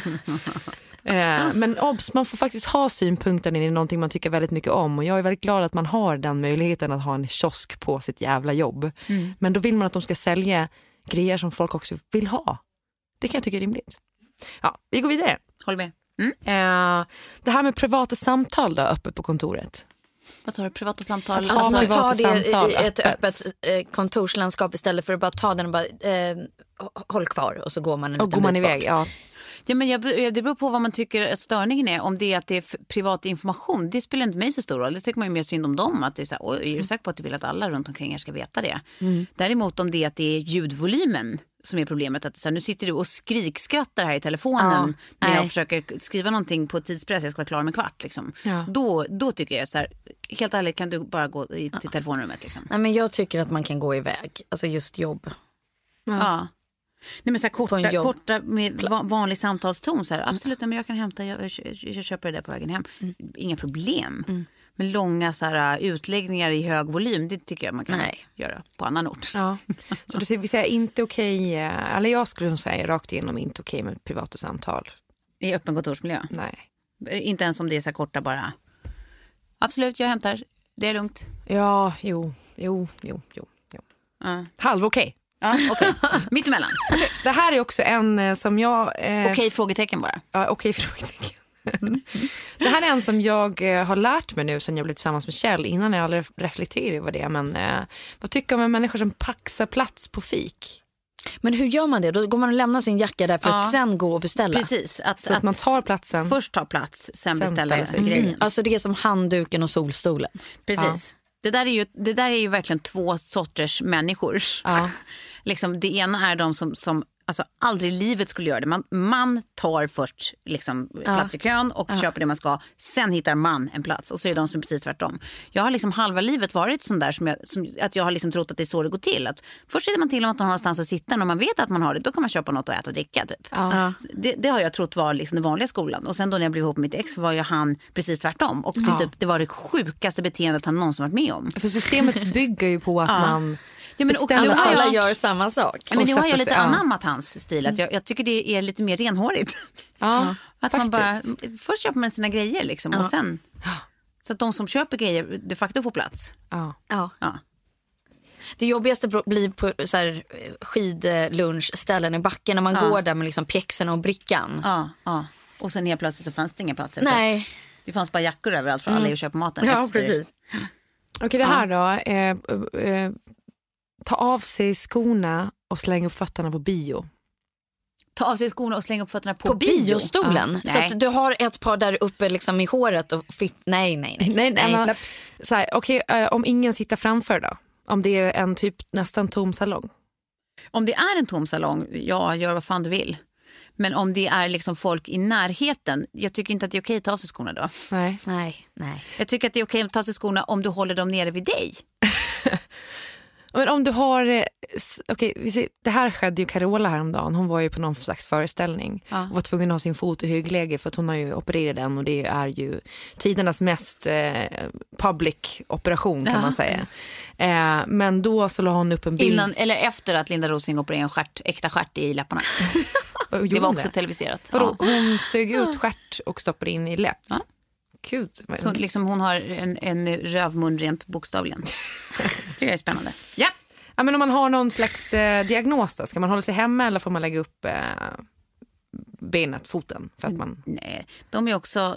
Men obs, man får faktiskt ha synpunkter när det är någonting man tycker väldigt mycket om. Och jag är väldigt glad att man har den möjligheten att ha en kiosk på sitt jävla jobb. Men då vill man att de ska sälja grejer som folk också vill ha. Det kan jag tycka är rimligt. Ja, vi går vidare. Håll med. Det här med privata samtal då, uppe på kontoret. Vad tar du, privata samtal? Alltså man tar det i ett öppet kontorslandskap istället för att bara ta den och bara håll kvar och så går man en liten bit iväg, ja, men det beror på vad man tycker att störningen är. Om det är att det är privat information, det spelar inte mig så stor roll. Det tycker man ju mer synd om dem. Att det är så här, är du säker på att du vill att alla runt omkring er ska veta det? Däremot om det är att det är ljudvolymen som är problemet. Att så här, nu sitter du och skrikskrattar här i telefonen när jag försöker skriva någonting på tidspress. Jag ska vara klar med kvart. Liksom. Då tycker jag så här, helt ärligt, kan du bara gå till telefonrummet? Liksom. Nej, men jag tycker att man kan gå iväg. Alltså just jobb. Ja. Nej, men så här korta med vanlig samtalston så här, absolut, men jag kan hämta, jag köper det där på vägen hem. Inga problem. Men långa så här utläggningar i hög volym, det tycker jag man kan göra på annan ort. Ja. Så det vill säga inte okej, eller jag skulle säga rakt igenom inte okej med privata samtal. I öppen kontorsmiljö? Nej. Inte ens om det är så korta bara. Absolut, jag hämtar. Det är lugnt. Ja, jo. Halv okej. Ja, okej. Mitt emellan. Det här är också en som jag... Okej, frågetecken bara. Ja, okej, frågetecken. Det här är en som jag har lärt mig nu sen jag blev tillsammans med Kjell. Innan jag aldrig reflekterade över det. Men vad tycker man om människor som paxar plats på fik? Men hur gör man det? Då går man och lämnar sin jacka där för att sen gå och beställa. Precis. Så att man tar platsen. Först tar plats, sen beställer grejer. Alltså det är som handduken och solstolen. Precis. Det där är ju verkligen två sorters människor. Liksom, det ena är de som alltså, aldrig i livet skulle göra det. Man tar först liksom, plats i kön och köper det man ska. Sen hittar man en plats. Och så är det de som är precis tvärtom. Jag har liksom halva livet varit sån där att jag har liksom trott att det är så det går till. Att först sitter man till om att man har någonstans att sitta. När man vet att man har det, då kan man köpa något att äta och dricka. Typ. Det har jag trott var liksom den vanliga skolan. Och sen då när jag blev ihop med mitt ex var ju han precis tvärtom. Och det var det sjukaste beteendet han någonsin varit med om. För systemet bygger ju på att man... Ja, men alla gör samma sak. Men nu har jag lite anammat hans stil. Att jag tycker det är lite mer renhårigt. Ja, att man bara, först köper man sina grejer liksom, och sen... Så att de som köper grejer de facto får plats. Ja. Det jobbigaste blir på så här skidlunchställen i backen när man går där med liksom pjäxorna och brickan. Och sen helt plötsligt så fanns det inga platser. Nej. Det fanns bara jackor överallt för alla att köpa maten. Ja, precis. Okej, det här då... ta av sig skorna och slänga upp fötterna på bio. Ta av sig skorna och slänga upp fötterna på biostolen? Så att du har ett par där uppe liksom i håret och Nej. Så här, okej, om ingen sitter framför då? Om det är en typ nästan tom salong? Om det är en tom salong, gör vad fan du vill. Men om det är liksom folk i närheten, jag tycker inte att det är okej att ta av sig skorna då. Nej. Jag tycker att det är okej att ta av sig skorna om du håller dem nere vid dig. Men om du har... det här skedde ju Carola häromdagen. Hon var ju på någon slags föreställning. Och var tvungen att ha sin fot i högläge för att hon har ju opererat den. Och det är ju tidernas mest public operation kan man säga. Men då så la hon upp en bild... Innan, eller efter att Linda Rosing opererade en äkta stjärt i läpparna. Det var också televiserat. Hon sög ut stjärt och stoppade in i läpp. Gud. Så liksom hon har en rövmun rent bokstavligen. Tycker jag är spännande. Ja, men om man har någon slags diagnos då, ska man hålla sig hemma eller får man lägga upp benet, foten. För att man... Nej, de är också...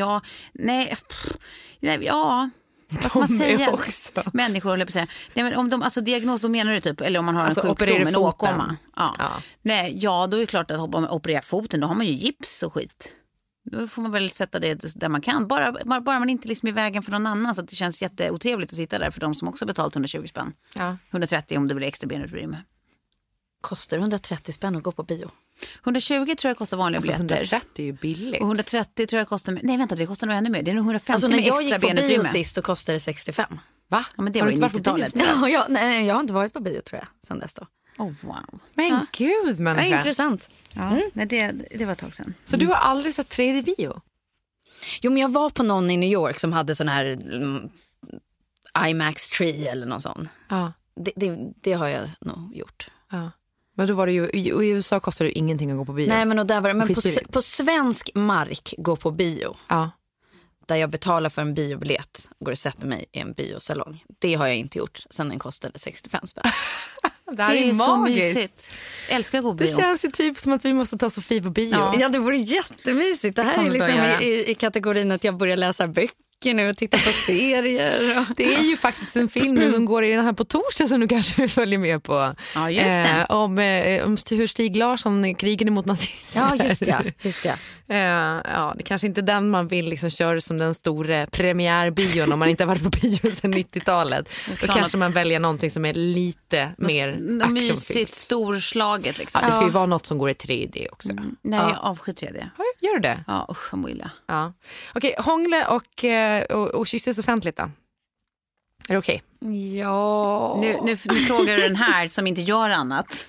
Vad ska man säga? Människor håller på att säga. Nej, men om de, alltså diagnos, då menar du typ, eller om man har en sjukdom, en åkomma. Ja. Nej, då är det klart att om man opererar foten, då har man ju gips och skit. Då får man väl sätta det där man kan. Bara man inte liksom är i vägen för någon annan, så att det känns jätteotrevligt att sitta där för de som också betalt 120 spänn. Ja. 130 om du vill extra benutrymme. Kostar 130 spänn att gå på bio? 120 tror jag kostar vanliga biljetter. 130 är ju billigt. Och 130 tror jag kostar... Nej, vänta, det kostar nog ännu mer. Det är nog 150 alltså, med extra benutrymme. När jag gick på bio sist så kostade det 65. Va? Ja, men det var ju 90-talet. Nej, jag har inte varit på bio tror jag sen dess då. Oh, wow. Men gud, människa. Ja, intressant. Ja, men det var ett tag sedan. Så du har aldrig sett 3D-bio? Jo, men jag var på någon i New York som hade sån här IMAX 3 eller någon sån. Ja. Det har jag nog gjort. Ja. Men då var det ju, i USA kostar det ingenting att gå på bio. Nej, men, och där var det, men på svensk mark gå på bio. Ja. Där jag betalar för en biobiljett, går och sätter mig i en biosalong. Det har jag inte gjort sen den kostade 65 spänn. Det är så mysigt. Älskar att gå på bio. Det känns ju typ som att vi måste ta Sofie på bio. Ja, det vore jättemysigt. Det här är liksom i kategorin att jag börjar läsa böcker nu och titta på serier. Det är ju faktiskt en film nu som går i den här på torsdag som du kanske vill följa med på. Ja, just det. Om hur Stig Larsson krigen emot nazister. Ja, just det. Ja, det kanske inte är den man vill liksom köra som den stora premiärbion om man inte har varit på bio sedan 90-talet. Då kanske man väljer någonting som är lite mer actionfilm. Mysigt, storslaget liksom. Ja, det ska ju vara något som går i 3D också. Nej, jag avskyr 3D. Gör du det? Ja, usch, jag mår illa. Ja. Okej, hångla och kysses offentligt då? Är det okej? Ja. Nu frågar du den här som inte gör annat.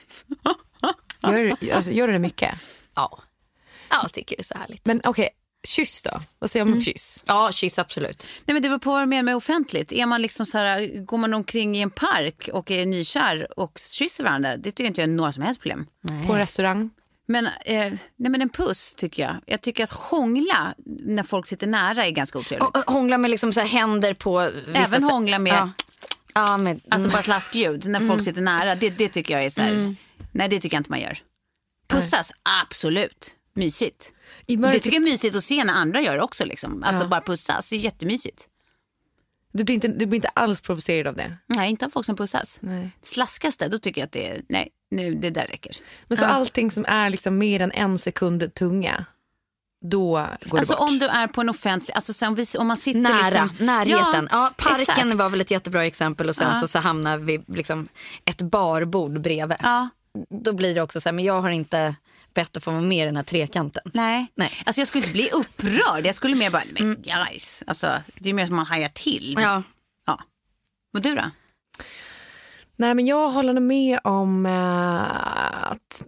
Gör du det mycket? Ja. Ja, jag tycker det är så härligt. Men okej, kyss då? Vad säger man om kyss? Ja, kyss absolut. Nej, men det beror på vad med offentligt. Är man liksom så här, går man omkring i en park och är nykär och kysser varandra, det tycker inte jag är några som helst problem. Nej. På en restaurang? Men, men en puss tycker jag. Jag tycker att hångla när folk sitter nära är ganska otrevligt. Och hångla med liksom så här händer på... Även hångla med... Ja, alltså bara slaskljud när folk sitter nära. Det tycker jag är så här... Nej, det tycker jag inte man gör. Pussas, absolut. Mysigt. Det tycker jag är mysigt att se när andra gör också. Liksom. Alltså bara pussas, det är jättemysigt. Du blir inte alls provocerad av det? Nej, inte av folk som pussas. Nej. Slaskas det, då tycker jag att det är... Nej, nu, det där räcker. Men så allting som är liksom mer än en sekund tunga, då går det bort? Alltså om du är på en offentlig... Alltså sen om man sitter närheten. Ja, parken exakt. Var väl ett jättebra exempel. Och sen så hamnar vi liksom ett barbord bredvid. Ja. Då blir det också så här, men jag har inte bett att få vara med i den här trekanten. Nej. Alltså jag skulle inte bli upprörd. Jag skulle mer bara, men guys. Alltså, det är mer som man hajar till. Ja. Och du då? Nej, men jag håller med om att...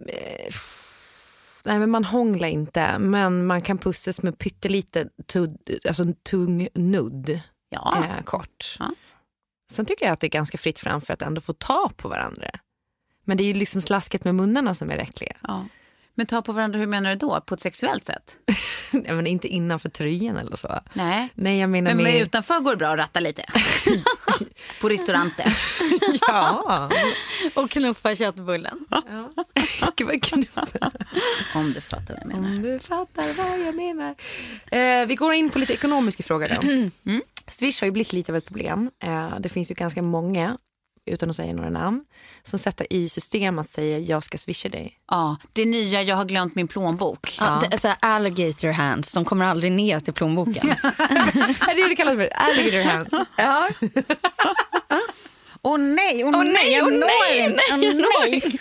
nej, men man hånglar inte. Men man kan pussas med pyttelite alltså en tung nudd. Ja. Kort. Ja. Sen tycker jag att det är ganska fritt fram för att ändå få ta på varandra. Men det är ju liksom slasket med munnarna som är äckliga. Ja. Men ta på varandra, hur menar du då? På ett sexuellt sätt? Nej, men inte innanför tröjan eller så. Nej, jag menar men utanför går det bra att ratta lite. På restauranter. Ja. Och knuffa köttbullen. Ja. Vad knuffa. Om du fattar vad jag menar. Om du fattar vad jag menar. Vi går in på lite ekonomiska frågor då. Swish har ju blivit lite av ett problem. Det finns ju ganska många, utan att säga några namn, som sätter i system att säga jag ska swisha dig. Ja, det nya, jag har glömt min plånbok. Ja. Det är så här, alligator hands, de kommer aldrig ner till plånboken. Det är det kallas för, alligator hands. Ja. Åh nej, jag når den.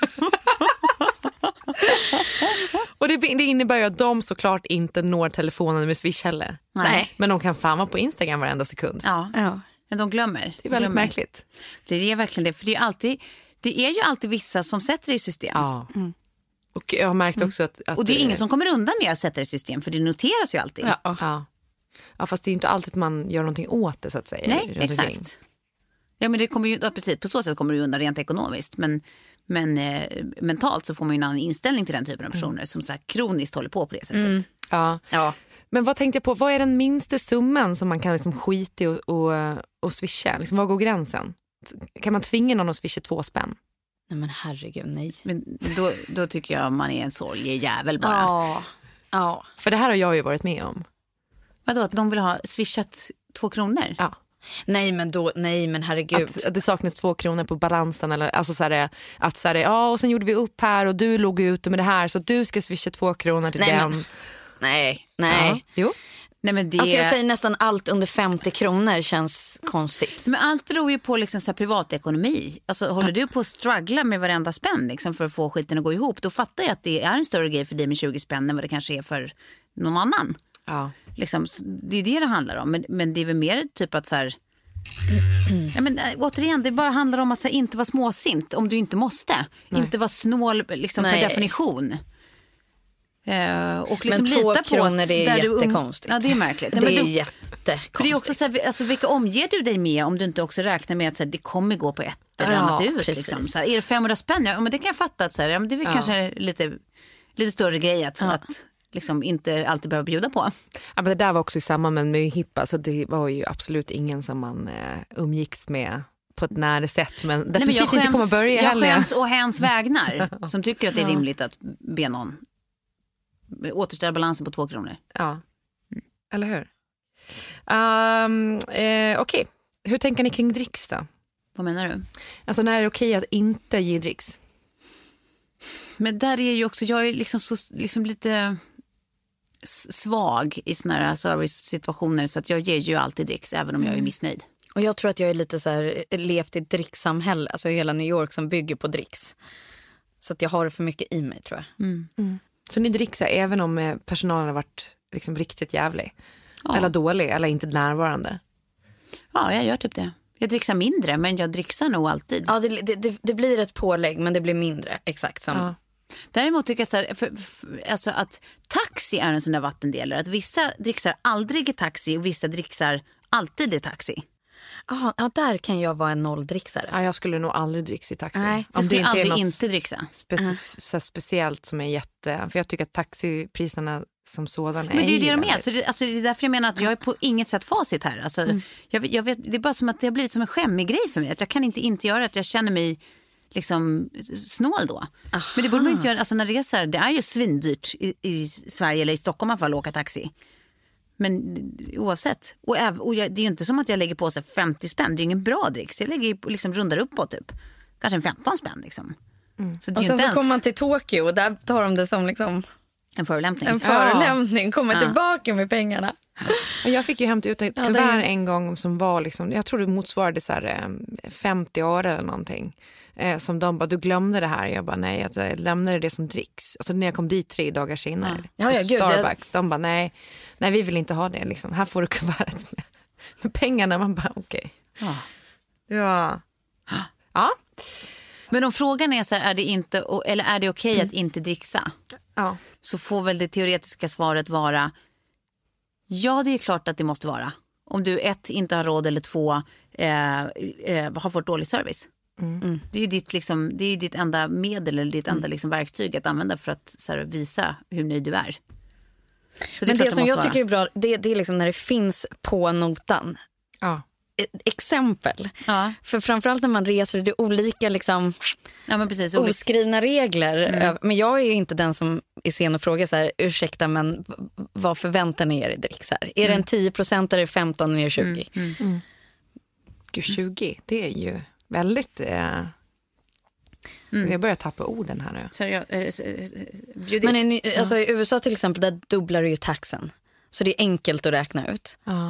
Och det innebär ju att de såklart inte når telefonen med Swish heller. Nej. Men de kan fan vara på Instagram varenda sekund. Ja. Men de glömmer. Det är väldigt märkligt. Det är verkligen det. För det är ju alltid vissa som sätter det i system. Ja. Och jag har märkt också att och det är ingen som kommer undan med att sätta det i system. För det noteras ju alltid. Ja, fast det är ju inte alltid att man gör någonting åt det så att säga. Nej, exakt. Ja, men det kommer ju, precis, på så sätt kommer det ju undan rent ekonomiskt. Men mentalt så får man ju en annan inställning till den typen av personer som så här kroniskt håller på det sättet. Ja. Men vad tänkte jag på? Vad är den minsta summan som man kan liksom skita i och swisha? Liksom, var går gränsen? Kan man tvinga någon att swisha 2 spänn? Nej men herregud, nej. Men då tycker jag man är en sorgejävel bara. Ja. För det här har jag ju varit med om. Vadå, att de vill ha swishat 2 kronor? Ja. Nej men herregud. Att det saknas 2 kronor på balansen. Eller, alltså så här, att så här, och sen gjorde vi upp här och du låg ute med det här. Så du ska swisha 2 kronor till den. Men, nej. Ja. Jo. Nej, men det... Alltså jag säger nästan allt under 50 kronor känns konstigt. Men allt beror ju på liksom så här privatekonomi. Alltså håller du på att struggla med varenda spänn liksom för att få skiten att gå ihop, då fattar jag att det är en större grej för dig med 20 spänn än vad det kanske är för någon annan. Ja. Liksom, det är det handlar om. Men det är väl mer typ att så här... Ja, men, återigen, det bara handlar om att så här, inte vara småsint om du inte måste. Nej. Inte vara snål liksom, per definition. Och liksom men 2 lita kronor på det är jättekonstigt. Ja, det är märkligt. Det är jättekonstigt. För det är också så här, alltså, vilka omger du dig med om du inte också räknar med att så här, det kommer gå på ett eller annat ut. Liksom. Så här, är det 500 spänn? Ja, men det kan jag fatta. Att, så här, ja, men det är väl kanske lite större grej att liksom inte alltid behöver bjuda på. Ja, men det där var också i samband med hippa, så det var ju absolut ingen som man umgicks med på ett nära sätt. Men definitivt inte kommer börja heller. Jag skäms och hens vägnar som tycker att det är rimligt att be någon återställa balansen på 2 kronor. Ja, eller hur? Okej. Hur tänker ni kring dricks då? Vad menar du? Alltså när är det okej att inte ge dricks? Men där är ju också, jag är liksom så liksom lite svag i såna här service-situationer, så att jag ger ju alltid dricks även om jag är missnöjd. Och jag tror att jag är lite så här levt i ett dricksamhälle, alltså hela New York som bygger på dricks. Så att jag har det för mycket i mig, tror jag. Så ni dricksar även om personalen har varit liksom riktigt jävlig? Ja. Eller dålig, eller inte närvarande? Ja, jag gör typ det. Jag dricksar mindre, men jag dricksar nog alltid. Ja, det blir ett pålägg, men det blir mindre, exakt som... Ja. Däremot tycker jag så här, alltså att taxi är en sån där vattendelare. Att vissa dricksar aldrig i taxi och vissa dricksar alltid i taxi. Ja, där kan jag vara en nolldricksare. Ja, jag skulle nog aldrig dricka i taxi. Nej, jag skulle aldrig inte dricksa. Så speciellt som är jätte... För jag tycker att taxipriserna som sådana är... Men det är ju det de är. Så det är därför jag menar att jag är på inget sätt facit här. Alltså, jag vet, det är bara som att det har blivit som en skämmig grej för mig. Att jag kan inte göra att jag känner mig liksom snål då. Aha. Men det borde man inte göra. Alltså när det är så här, det är ju svindyrt i Sverige eller i Stockholm i alla fall att åka taxi. Men oavsett. Och det är ju inte som att jag lägger på sig 50 spänn. Det är ju ingen bra dricks. Jag lägger liksom rundar upp på typ kanske en 15 spänn liksom. Så det och är sen inte så kommer man till Tokyo och där tar de det som liksom en förolämpning. En förolämpning, kommer tillbaka med pengarna. Och jag fick ju hämta ut ett kuvert en gång som var liksom, jag tror det motsvarade så här 50 år eller någonting. Som de bara, du glömde det här. Jag bara, nej, jag lämnade det som dricks. Alltså när jag kom dit 3 dagar senare. Ja, Starbucks, de bara, nej, vi vill inte ha det. Liksom. Här får du kuvertet med pengarna. Man bara, okej. Ja. Men om frågan är så här, är det inte, eller är det okej att inte dricksa? Ja. Så får väl det teoretiska svaret vara, ja, det är klart att det måste vara. Om du 1 inte har råd eller 2 har fått dålig service. Det är ju ditt, liksom, det är ju ditt enda medel eller ditt enda liksom, verktyg att använda för att så här, visa hur nöjd du är. Så men det som jag tycker är bra, det är liksom när det finns på notan. Ja. Exempel. Ja. För framförallt när man reser, det är olika liksom, men precis, oskrivna regler. Men jag är ju inte den som är sen och frågar så här, ursäkta, men vad förväntar ni er i dricks här? Är det en 10% eller 15 eller 20? Gud, 20, det är ju väldigt... Jag börjar tappa orden här nu. Men alltså, i USA till exempel, där dubblar du ju taxen. Så det är enkelt att räkna ut. Ja.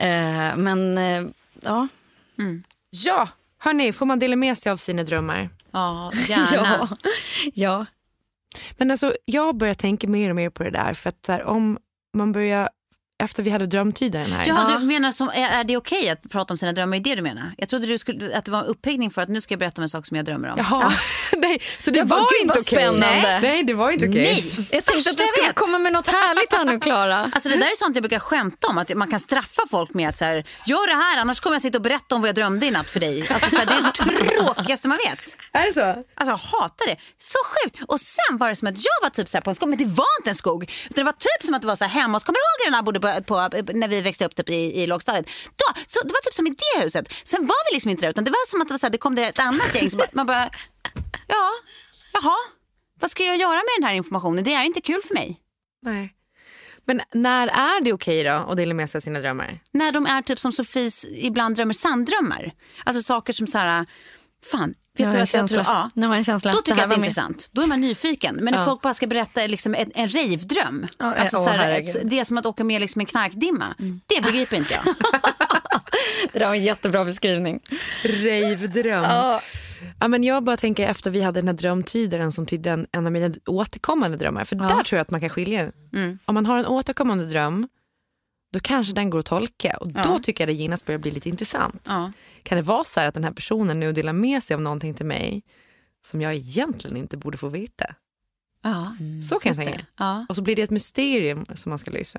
Ja, hörni, får man dela med sig av sina drömmar? Ja, gärna. Ja. Men alltså, jag börjar tänka mer och mer på det där. För att så här, om man börjar... Efter vi hade drömtydaren här. Ja, du menar som, är det okej att prata om sina drömmar? Är det du menar? Jag trodde att det var en upphängning för att nu ska jag berätta om en sak som jag drömmer om. Jaha, nej, så det var inte okej. Nej, det var inte okej. Nej, jag tänkte att du skulle komma med något härligt här nu, Klara. Alltså det där är sånt jag brukar skämta om, att man kan straffa folk med att så här, gör det här, annars kommer jag sitta och berätta om vad jag drömde i natt för dig. Alltså så här, det är det tråkigaste man vet. Är det så? Alltså jag hatar det. Så sjukt. Och sen var det som att jag var typ så här på en skog, men det var inte en skog. Utan det var typ som att det var så här hemma. Kommer du ihåg när jag bodde på när vi växte upp typ i lågstadiet? Så det var typ som i det huset. Sen var vi liksom inte där, utan det var som att det var så här, det kom det ett annat gäng. Så man bara, jaha, vad ska jag göra med den här informationen? Det är inte kul för mig. Nej. Men när är det okej då att dela med sig av sina drömmar? När de är typ som Sofies ibland drömmer sanddrömmar. Alltså saker som så här, fan, vet du vad jag tror? Ja. Nu har jag en känsla. Då tycker jag att det är intressant. Då är man nyfiken. Men när folk bara ska berätta liksom en rejvdröm. Alltså, så här, det är som att åka med liksom en knarkdimma. Det begriper inte jag. Det där var en jättebra beskrivning. Rejvdröm. Ja, men jag bara tänker efter vi hade den här drömtydaren som tydde en av mina återkommande drömmar. För där tror jag att man kan skilja. Om man har en återkommande dröm, då kanske den går att tolka. Och då tycker jag det genast börjar bli lite intressant. Kan det vara så här att den här personen nu delar med sig av någonting till mig som jag egentligen inte borde få veta? Så kan jag säga. Och så blir det ett mysterium som man ska lösa.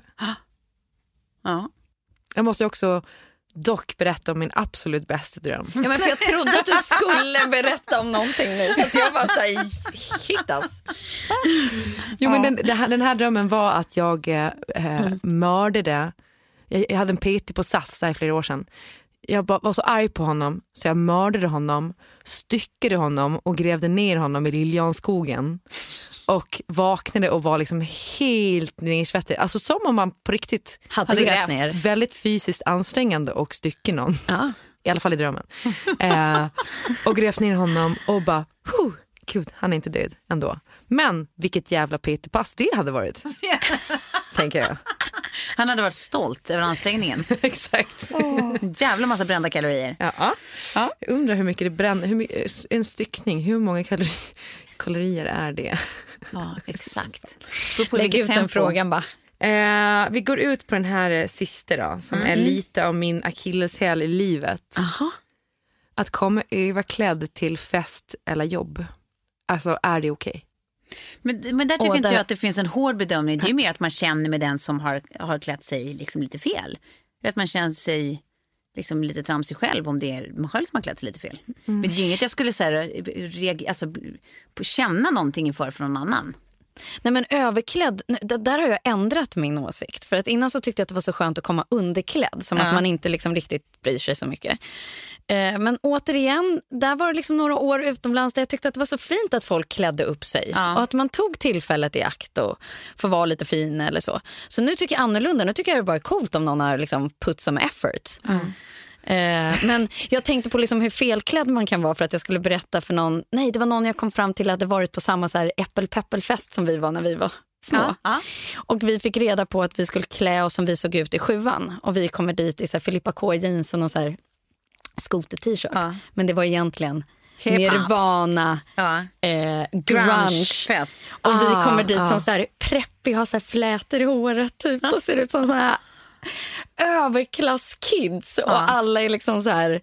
Jag måste också dock berätta om min absolut bästa dröm. Ja, men för jag trodde att du skulle berätta om någonting nu. Så att jag bara säger hittas. Jo, men den här drömmen var att jag mördade. Jag hade en PT på Sats där i flera år sedan. Jag var så arg på honom så jag mördade honom, styckade honom och grävde ner honom i Liljanskogen. Och vaknade och var liksom helt nedsvettig. Alltså som om man på riktigt hade grävt ner. Väldigt fysiskt ansträngande och stycke någon. I alla fall i drömmen. Och grävt ner honom och bara, gud, han är inte död ändå. Men vilket jävla PT-pass det hade varit. Tänker jag. Han hade varit stolt över ansträngningen. Exakt. Jävla massa brända kalorier. Ja. Jag undrar hur mycket det bränner. En styckning, hur många kalorier är det? Ja, exakt. Lägg ut den frågan bara. Vi går ut på den här sista då, som är lite av min akilleshäl i livet. Att komma överklädd till fest eller jobb. Alltså, är det okej? Men där tycker inte jag att det finns en hård bedömning. Det är ju mer att man känner med den som har klätt sig liksom lite fel. Att man känner sig liksom lite tramsig själv om det är man själv som har klätt sig lite fel. Men det är ju inget jag skulle säga, känna någonting inför från någon annan. Nej, men överklädd, där har jag ändrat min åsikt. För att innan så tyckte jag att det var så skönt att komma underklädd. Som att man inte liksom riktigt bryr sig så mycket. Men återigen, där var det liksom några år utomlands där jag tyckte att det var så fint att folk klädde upp sig. Och att man tog tillfället i akt och få vara lite fin eller så. Så nu tycker jag annorlunda. Nu tycker jag det bara är coolt om någon har liksom put some effort. Men jag tänkte på liksom hur felklädd man kan vara för att jag skulle berätta för någon. Nej, det var någon jag kom fram till att det varit på samma så här äppelpeppelfest som vi var när vi var små. Och vi fick reda på att vi skulle klä oss som vi såg ut i 7:an. Och vi kommer dit i så här Filippa K jeans och någon så här skoter-t-shirt. Men det var egentligen Nirvana, grunge-fest. Och vi kommer dit som så här preppig, har så här flätor i håret typ, och ser ut som så här överklass-kids. Och alla är liksom så här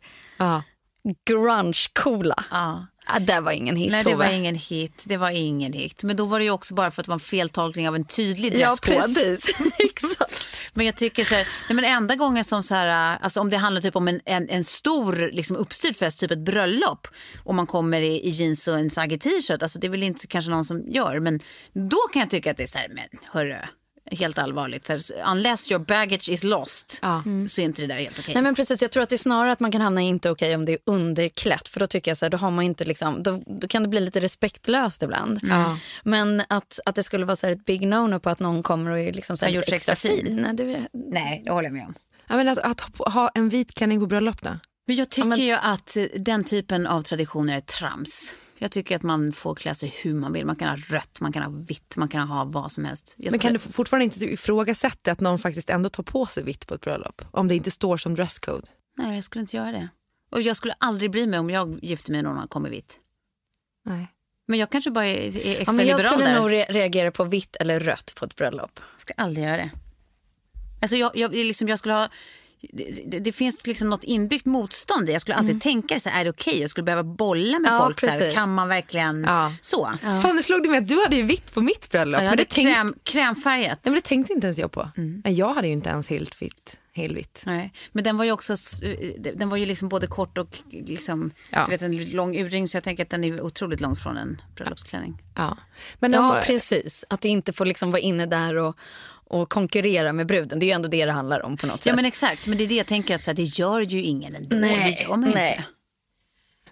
grunge-coola. Det var ingen hit. Nej, det var ingen hit. Men då var det ju också bara för att det var en feltolkning av en tydlig dresskod. Ja, precis. Exakt. Men jag tycker så här, men enda gången som så här, alltså om det handlar typ om en stor liksom uppstyrd fest, typ ett bröllop, och man kommer i jeans och en saggig t-shirt, alltså det är väl inte kanske någon som gör, men då kan jag tycka att det är så här, men hörru, helt allvarligt. Så här, unless your baggage is lost så är inte det där helt okej. Nej, men precis, jag tror att det är snarare att man kan hamna inte okej om det är underklätt. För då tycker jag så här, då har man inte liksom, då kan det bli lite respektlöst ibland. Men att det skulle vara så här ett big no-no på att någon kommer och är liksom så här gjort extra fin. Nej, det håller jag med om. Ja, men att ha en vit klänning på bröllop då? Men jag tycker ju att den typen av traditioner är trams. Jag tycker att man får klä sig hur man vill. Man kan ha rött, man kan ha vitt, man kan ha vad som helst. Men kan du fortfarande inte ifrågasätta att någon faktiskt ändå tar på sig vitt på ett bröllop? Om det inte står som dresscode? Nej, jag skulle inte göra det. Och jag skulle aldrig bry mig om jag gifter mig med någon som kommer vitt. Nej. Men jag kanske bara är extra men jag liberal skulle där. nog reagera på vitt eller rött på ett bröllop. Jag ska aldrig göra det. Alltså jag skulle ha... Det finns liksom något inbyggt motstånd. Jag skulle alltid tänka det så här, är det okej? Jag skulle behöva bolla med folk så här, kan man verkligen så? Fan, det slog det med att du hade ju vitt på mitt bröllop. Jag hade krämfärgat. Nej, men det tänkte inte ens jag på. Nej, jag hade ju inte ens helt vitt. Nej, men den var ju också, den var ju liksom både kort och liksom, du vet, en lång urring, så jag tänker att den är otroligt långt från en bröllopsklänning. Men precis. Att det inte får liksom vara inne där och konkurrera med bruden. Det är ju ändå det handlar om på något sätt. Ja, men exakt. Men det är det jag tänker att så här, det gör ju ingen ändå. Nej, det gör man inte.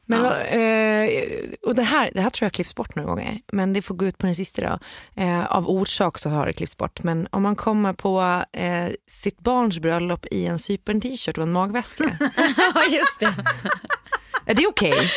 Men, och det här tror jag klipps bort några gånger. Men det får gå ut på den sista då. Av orsak så har det klippts bort. Men om man kommer på sitt barns bröllop i en Cypern-t-shirt och en magväska. Ja, just det. Är det okej?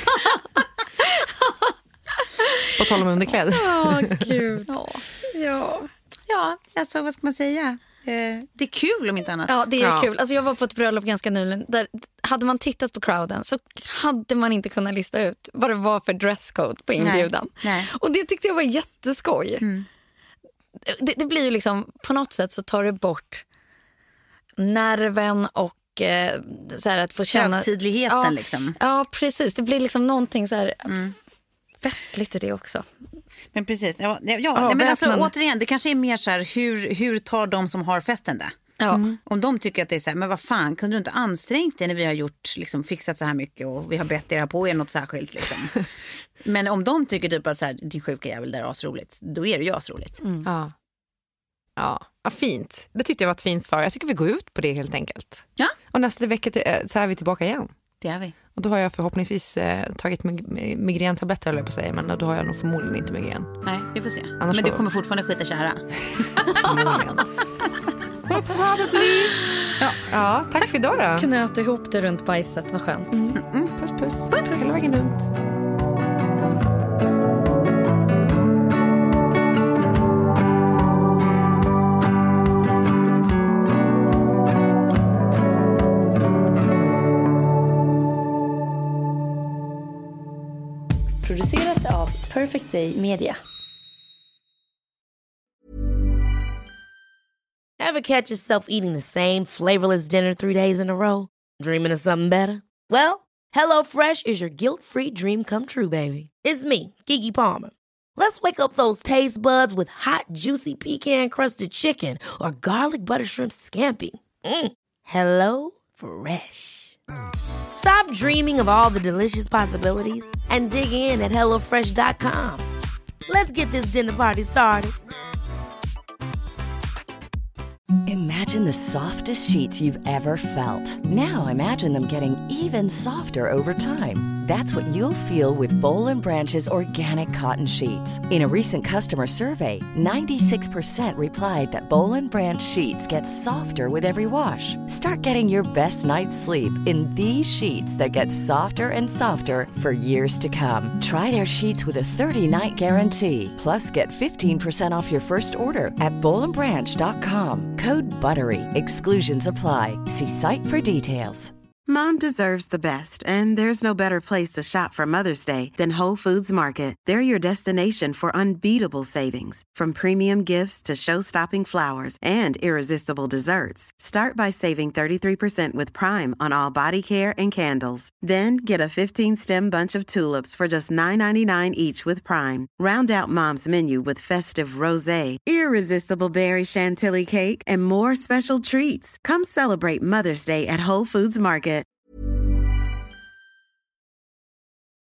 På tal om underkläder. Gud. Ja, alltså vad ska man säga? Det är kul om inte annat. Ja, det är kul. Alltså, jag var på ett bröllop ganska nyligen. Där hade man tittat på crowden så hade man inte kunnat lista ut vad det var för dresscode på inbjudan. Nej. Och det tyckte jag var jätteskoj. Mm. Det blir ju liksom, på något sätt så tar det bort nerven och så här att få känna... högtidligheten liksom. Ja, precis. Det blir liksom någonting så här... festligt är det också. Men precis. Men alltså, återigen, det kanske är mer så här, hur tar de som har festen det? Ja. Om de tycker att det är så här, men vad fan, kunde du inte ansträngt dig när vi har gjort, liksom, fixat så här mycket och vi har bett er på er något särskilt liksom. Men om de tycker typ att så här, din sjuka jävel där är asroligt, då är det ju asroligt. Ja, fint. Det tyckte jag var ett fint svar. Jag tycker vi går ut på det helt enkelt. Ja. Och nästa vecka så är vi tillbaka igen. Det är vi. Och då har jag förhoppningsvis tagit migräntabletter, eller på att säga, men då har jag nog förmodligen inte migrän. Nej, vi får se. Annars men du kommer fortfarande skita kära. Förmodligen. Ja, tack för idag då. Knöt ihop det runt bajset, vad skönt. Puss. Hela vägen runt. Producerat av Perfect Day Media. Ever catch yourself eating the same flavorless dinner 3 days in a row? Dreaming of something better? Well, HelloFresh is your guilt-free dream come true, baby. It's me, Keke Palmer. Let's wake up those taste buds with hot, juicy pecan-crusted chicken or garlic butter shrimp scampi. Hello Fresh. Stop dreaming of all the delicious possibilities and dig in at HelloFresh.com. Let's get this dinner party started. Imagine the softest sheets you've ever felt. Now imagine them getting even softer over time. That's what you'll feel with Boll & Branch's organic cotton sheets. In a recent customer survey, 96% replied that Boll & Branch sheets get softer with every wash. Start getting your best night's sleep in these sheets that get softer and softer for years to come. Try their sheets with a 30-night guarantee. Plus, get 15% off your first order at bollandbranch.com. Code BUTTERY. Exclusions apply. See site for details. Mom deserves the best, and there's no better place to shop for Mother's Day than Whole Foods Market. They're your destination for unbeatable savings, from premium gifts to show-stopping flowers and irresistible desserts. Start by saving 33% with Prime on all body care and candles. Then get a 15-stem bunch of tulips for just $9.99 each with Prime. Round out Mom's menu with festive rosé, irresistible berry chantilly cake, and more special treats. Come celebrate Mother's Day at Whole Foods Market.